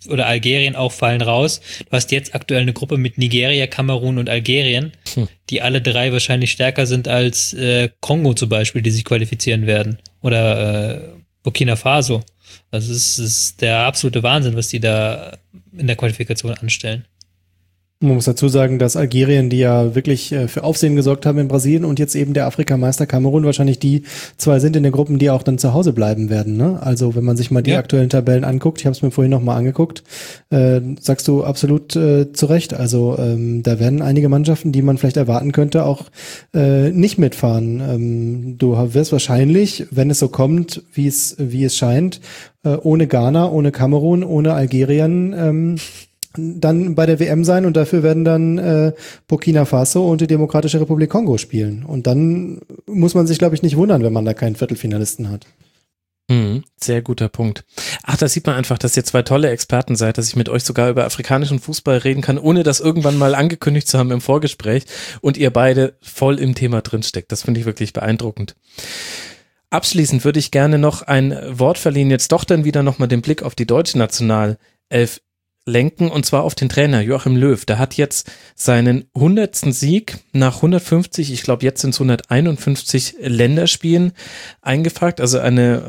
oder Algerien auch fallen raus. Du hast jetzt aktuell eine Gruppe mit Nigeria, Kamerun und Algerien, die alle drei wahrscheinlich stärker sind als Kongo zum Beispiel, die sich qualifizieren werden. Oder Burkina Faso. Also es ist der absolute Wahnsinn, was die da in der Qualifikation anstellen. Man muss dazu sagen, dass Algerien, die ja wirklich für Aufsehen gesorgt haben in Brasilien und jetzt eben der Afrikameister Kamerun wahrscheinlich die zwei sind in den Gruppen, die auch dann zu Hause bleiben werden. Ne? Also wenn man sich mal die aktuellen Tabellen anguckt, ich habe es mir vorhin noch mal angeguckt, sagst du absolut zu Recht. Also da werden einige Mannschaften, die man vielleicht erwarten könnte, auch nicht mitfahren. Du wirst wahrscheinlich, wenn es so kommt, wie es scheint, ohne Ghana, ohne Kamerun, ohne Algerien dann bei der WM sein und dafür werden dann Burkina Faso und die Demokratische Republik Kongo spielen. Und dann muss man sich, glaube ich, nicht wundern, wenn man da keinen Viertelfinalisten hat. Sehr guter Punkt. Ach, da sieht man einfach, dass ihr zwei tolle Experten seid, dass ich mit euch sogar über afrikanischen Fußball reden kann, ohne das irgendwann mal angekündigt zu haben im Vorgespräch und ihr beide voll im Thema drinsteckt. Das finde ich wirklich beeindruckend. Abschließend würde ich gerne noch ein Wort verliehen, jetzt doch dann wieder nochmal den Blick auf die deutsche Nationalelf lenken, und zwar auf den Trainer Joachim Löw. Der hat jetzt seinen 100. Sieg nach 150, ich glaube jetzt sind es 151 Länderspielen eingefangen, also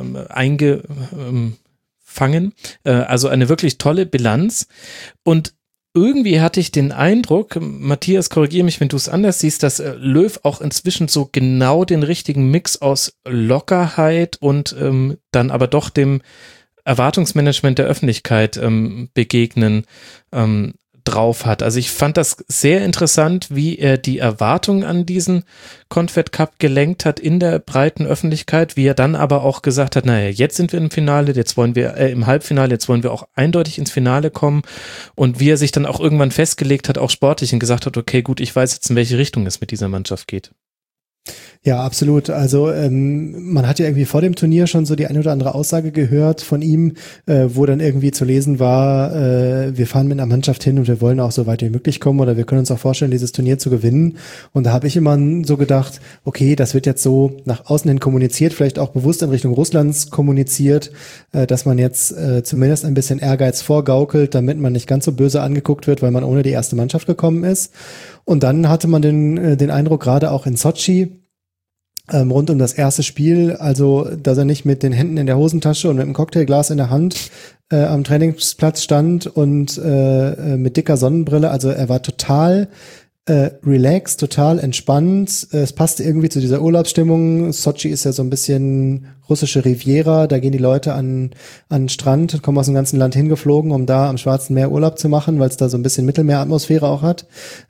also eine wirklich tolle Bilanz. Und irgendwie hatte ich den Eindruck, Matthias, korrigiere mich, wenn du es anders siehst, dass Löw auch inzwischen so genau den richtigen Mix aus Lockerheit und dann aber doch dem Erwartungsmanagement der Öffentlichkeit begegnen drauf hat. Also ich fand das sehr interessant, wie er die Erwartungen an diesen Confed Cup gelenkt hat in der breiten Öffentlichkeit, wie er dann aber auch gesagt hat, naja, jetzt sind wir im Finale, jetzt wollen wir im Halbfinale, jetzt wollen wir auch eindeutig ins Finale kommen, und wie er sich dann auch irgendwann festgelegt hat, auch sportlich, und gesagt hat, okay, gut, ich weiß jetzt, in welche Richtung es mit dieser Mannschaft geht. Ja, absolut. Also man hat ja irgendwie vor dem Turnier schon so die eine oder andere Aussage gehört von ihm, wo dann irgendwie zu lesen war, wir fahren mit einer Mannschaft hin und wir wollen auch so weit wie möglich kommen, oder wir können uns auch vorstellen, dieses Turnier zu gewinnen. Und da habe ich immer so gedacht, okay, das wird jetzt so nach außen hin kommuniziert, vielleicht auch bewusst in Richtung Russlands kommuniziert, dass man jetzt zumindest ein bisschen Ehrgeiz vorgaukelt, damit man nicht ganz so böse angeguckt wird, weil man ohne die erste Mannschaft gekommen ist. Und dann hatte man den Eindruck, gerade auch in Sotschi, rund um das erste Spiel, also dass er nicht mit den Händen in der Hosentasche und mit einem Cocktailglas in der Hand am Trainingsplatz stand und mit dicker Sonnenbrille, also er war total relaxed, total entspannt. Es passte irgendwie zu dieser Urlaubsstimmung. Sotschi ist ja so ein bisschen russische Riviera, da gehen die Leute an den Strand und kommen aus dem ganzen Land hingeflogen, um da am Schwarzen Meer Urlaub zu machen, weil es da so ein bisschen Mittelmeeratmosphäre auch hat.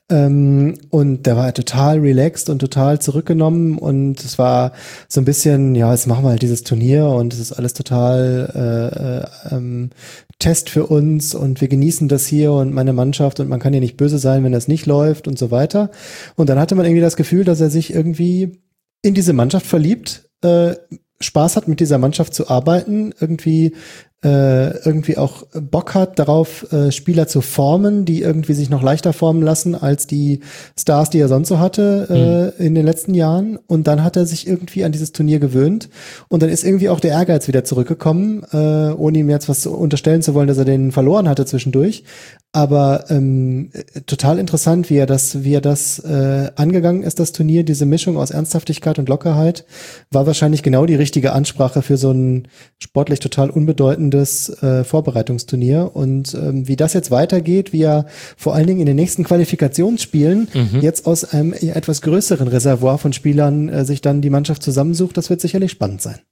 Und da war er total relaxed und total zurückgenommen, und es war so ein bisschen, ja, jetzt machen wir halt dieses Turnier und es ist alles total Test für uns und wir genießen das hier und meine Mannschaft und man kann ja nicht böse sein, wenn das nicht läuft und so weiter. Und dann hatte man irgendwie das Gefühl, dass er sich irgendwie in diese Mannschaft verliebt, Spaß hat, mit dieser Mannschaft zu arbeiten, irgendwie auch Bock hat darauf, Spieler zu formen, die irgendwie sich noch leichter formen lassen als die Stars, die er sonst so hatte in den letzten Jahren. Und dann hat er sich irgendwie an dieses Turnier gewöhnt, und dann ist irgendwie auch der Ehrgeiz wieder zurückgekommen, ohne ihm jetzt was unterstellen zu wollen, dass er den verloren hatte zwischendurch. Aber total interessant, wie er das angegangen ist, das Turnier. Diese Mischung aus Ernsthaftigkeit und Lockerheit war wahrscheinlich genau die richtige Ansprache für so ein sportlich total unbedeutendes Vorbereitungsturnier. Und wie das jetzt weitergeht, wie er vor allen Dingen in den nächsten Qualifikationsspielen jetzt aus einem etwas größeren Reservoir von Spielern sich dann die Mannschaft zusammensucht, das wird sicherlich spannend sein.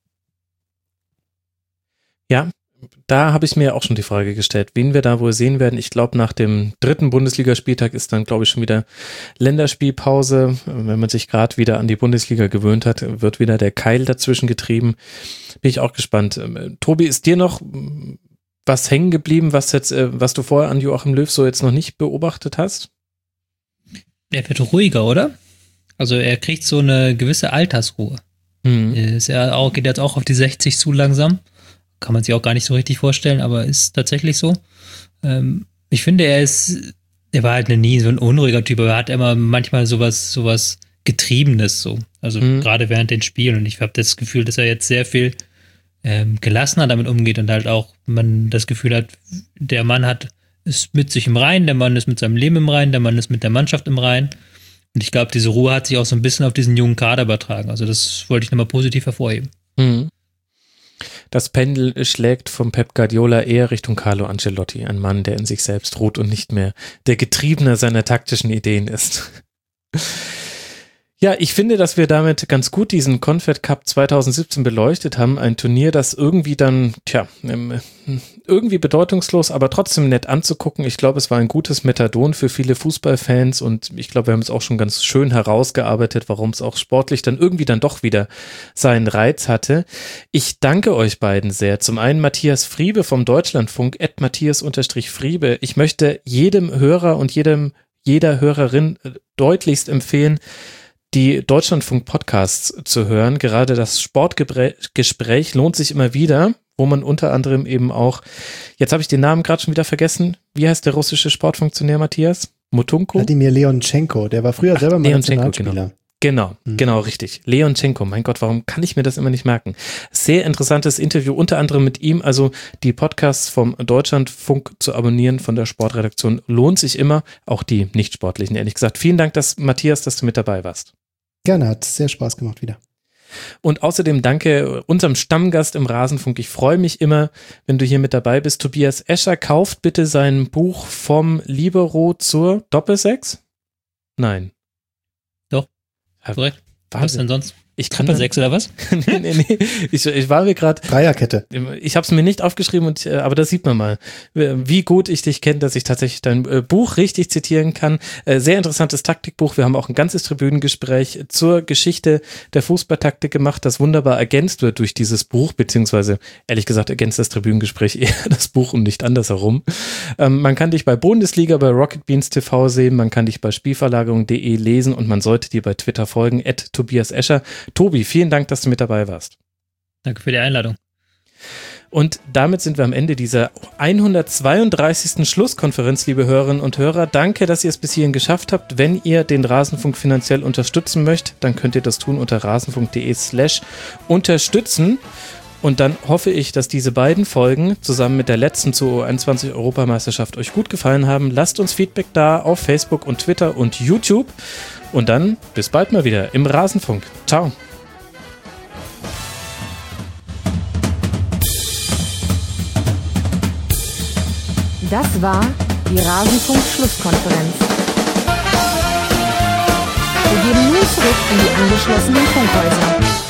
Ja, da habe ich mir auch schon die Frage gestellt, wen wir da wohl sehen werden. Ich glaube, nach dem 3. Bundesligaspieltag ist dann, glaube ich, schon wieder Länderspielpause. Wenn man sich gerade wieder an die Bundesliga gewöhnt hat, wird wieder der Keil dazwischen getrieben. Bin ich auch gespannt. Tobi, ist dir noch was hängen geblieben, was du vorher an Joachim Löw so jetzt noch nicht beobachtet hast? Er wird ruhiger, oder? Also er kriegt so eine gewisse Altersruhe. Geht jetzt auch auf die 60 zu langsam. Kann man sich auch gar nicht so richtig vorstellen, aber ist tatsächlich so. Ich finde, er war halt nie so ein unruhiger Typ, aber er hat immer manchmal sowas Getriebenes so. Also gerade während den Spielen. Und ich habe das Gefühl, dass er jetzt sehr viel gelassener damit umgeht und halt auch man das Gefühl hat, der Mann ist mit sich im Reinen, der Mann ist mit seinem Leben im Reinen, der Mann ist mit der Mannschaft im Reinen. Und ich glaube, diese Ruhe hat sich auch so ein bisschen auf diesen jungen Kader übertragen. Also das wollte ich nochmal positiv hervorheben. Mhm. Das Pendel schlägt vom Pep Guardiola eher Richtung Carlo Ancelotti, ein Mann, der in sich selbst ruht und nicht mehr der Getriebene seiner taktischen Ideen ist. Ja, ich finde, dass wir damit ganz gut diesen Confed Cup 2017 beleuchtet haben. Ein Turnier, das irgendwie dann, irgendwie bedeutungslos, aber trotzdem nett anzugucken. Ich glaube, es war ein gutes Methadon für viele Fußballfans und ich glaube, wir haben es auch schon ganz schön herausgearbeitet, warum es auch sportlich dann irgendwie dann doch wieder seinen Reiz hatte. Ich danke euch beiden sehr. Zum einen Matthias Friebe vom Deutschlandfunk, @Matthias_Friebe. Ich möchte jedem Hörer und jeder Hörerin deutlichst empfehlen, die Deutschlandfunk-Podcasts zu hören. Gerade das Sportgespräch lohnt sich immer wieder, wo man unter anderem eben auch, jetzt habe ich den Namen gerade schon wieder vergessen, wie heißt der russische Sportfunktionär, Matthias? Mutunko? Wladimir Leonchenko, der war früher selber mal Nationalspieler. Genau, richtig. Leonchenko, mein Gott, warum kann ich mir das immer nicht merken? Sehr interessantes Interview, unter anderem mit ihm, also die Podcasts vom Deutschlandfunk zu abonnieren von der Sportredaktion lohnt sich immer, auch die nicht-sportlichen, ehrlich gesagt. Vielen Dank, Matthias, dass du mit dabei warst. Gerne, hat sehr Spaß gemacht wieder. Und außerdem danke unserem Stammgast im Rasenfunk. Ich freue mich immer, wenn du hier mit dabei bist. Tobias Escher, kauft bitte sein Buch vom Libero zur Doppelsechs? Nein. Doch. Korrekt. Was denn sonst? Ich kann 6 oder was? nee. Ich war mir gerade. Dreierkette. Ich habe es mir nicht aufgeschrieben, aber das sieht man mal, wie gut ich dich kenne, dass ich tatsächlich dein Buch richtig zitieren kann. Sehr interessantes Taktikbuch. Wir haben auch ein ganzes Tribünengespräch zur Geschichte der Fußballtaktik gemacht, das wunderbar ergänzt wird durch dieses Buch, beziehungsweise ehrlich gesagt ergänzt das Tribünengespräch eher das Buch und nicht andersherum. Man kann dich bei Bundesliga, bei Rocket Beans TV sehen, man kann dich bei Spielverlagerung.de lesen und man sollte dir bei Twitter folgen, @Tobias Escher. Tobi, vielen Dank, dass du mit dabei warst. Danke für die Einladung. Und damit sind wir am Ende dieser 132. Schlusskonferenz, liebe Hörerinnen und Hörer. Danke, dass ihr es bis hierhin geschafft habt. Wenn ihr den Rasenfunk finanziell unterstützen möchtet, dann könnt ihr das tun unter rasenfunk.de/unterstützen. Und dann hoffe ich, dass diese beiden Folgen zusammen mit der letzten zur U21-Europameisterschaft euch gut gefallen haben. Lasst uns Feedback da auf Facebook und Twitter und YouTube. Und dann bis bald mal wieder im Rasenfunk. Ciao. Das war die Rasenfunk-Schlusskonferenz. Wir geben nun zurück in die angeschlossenen Funkhäuser.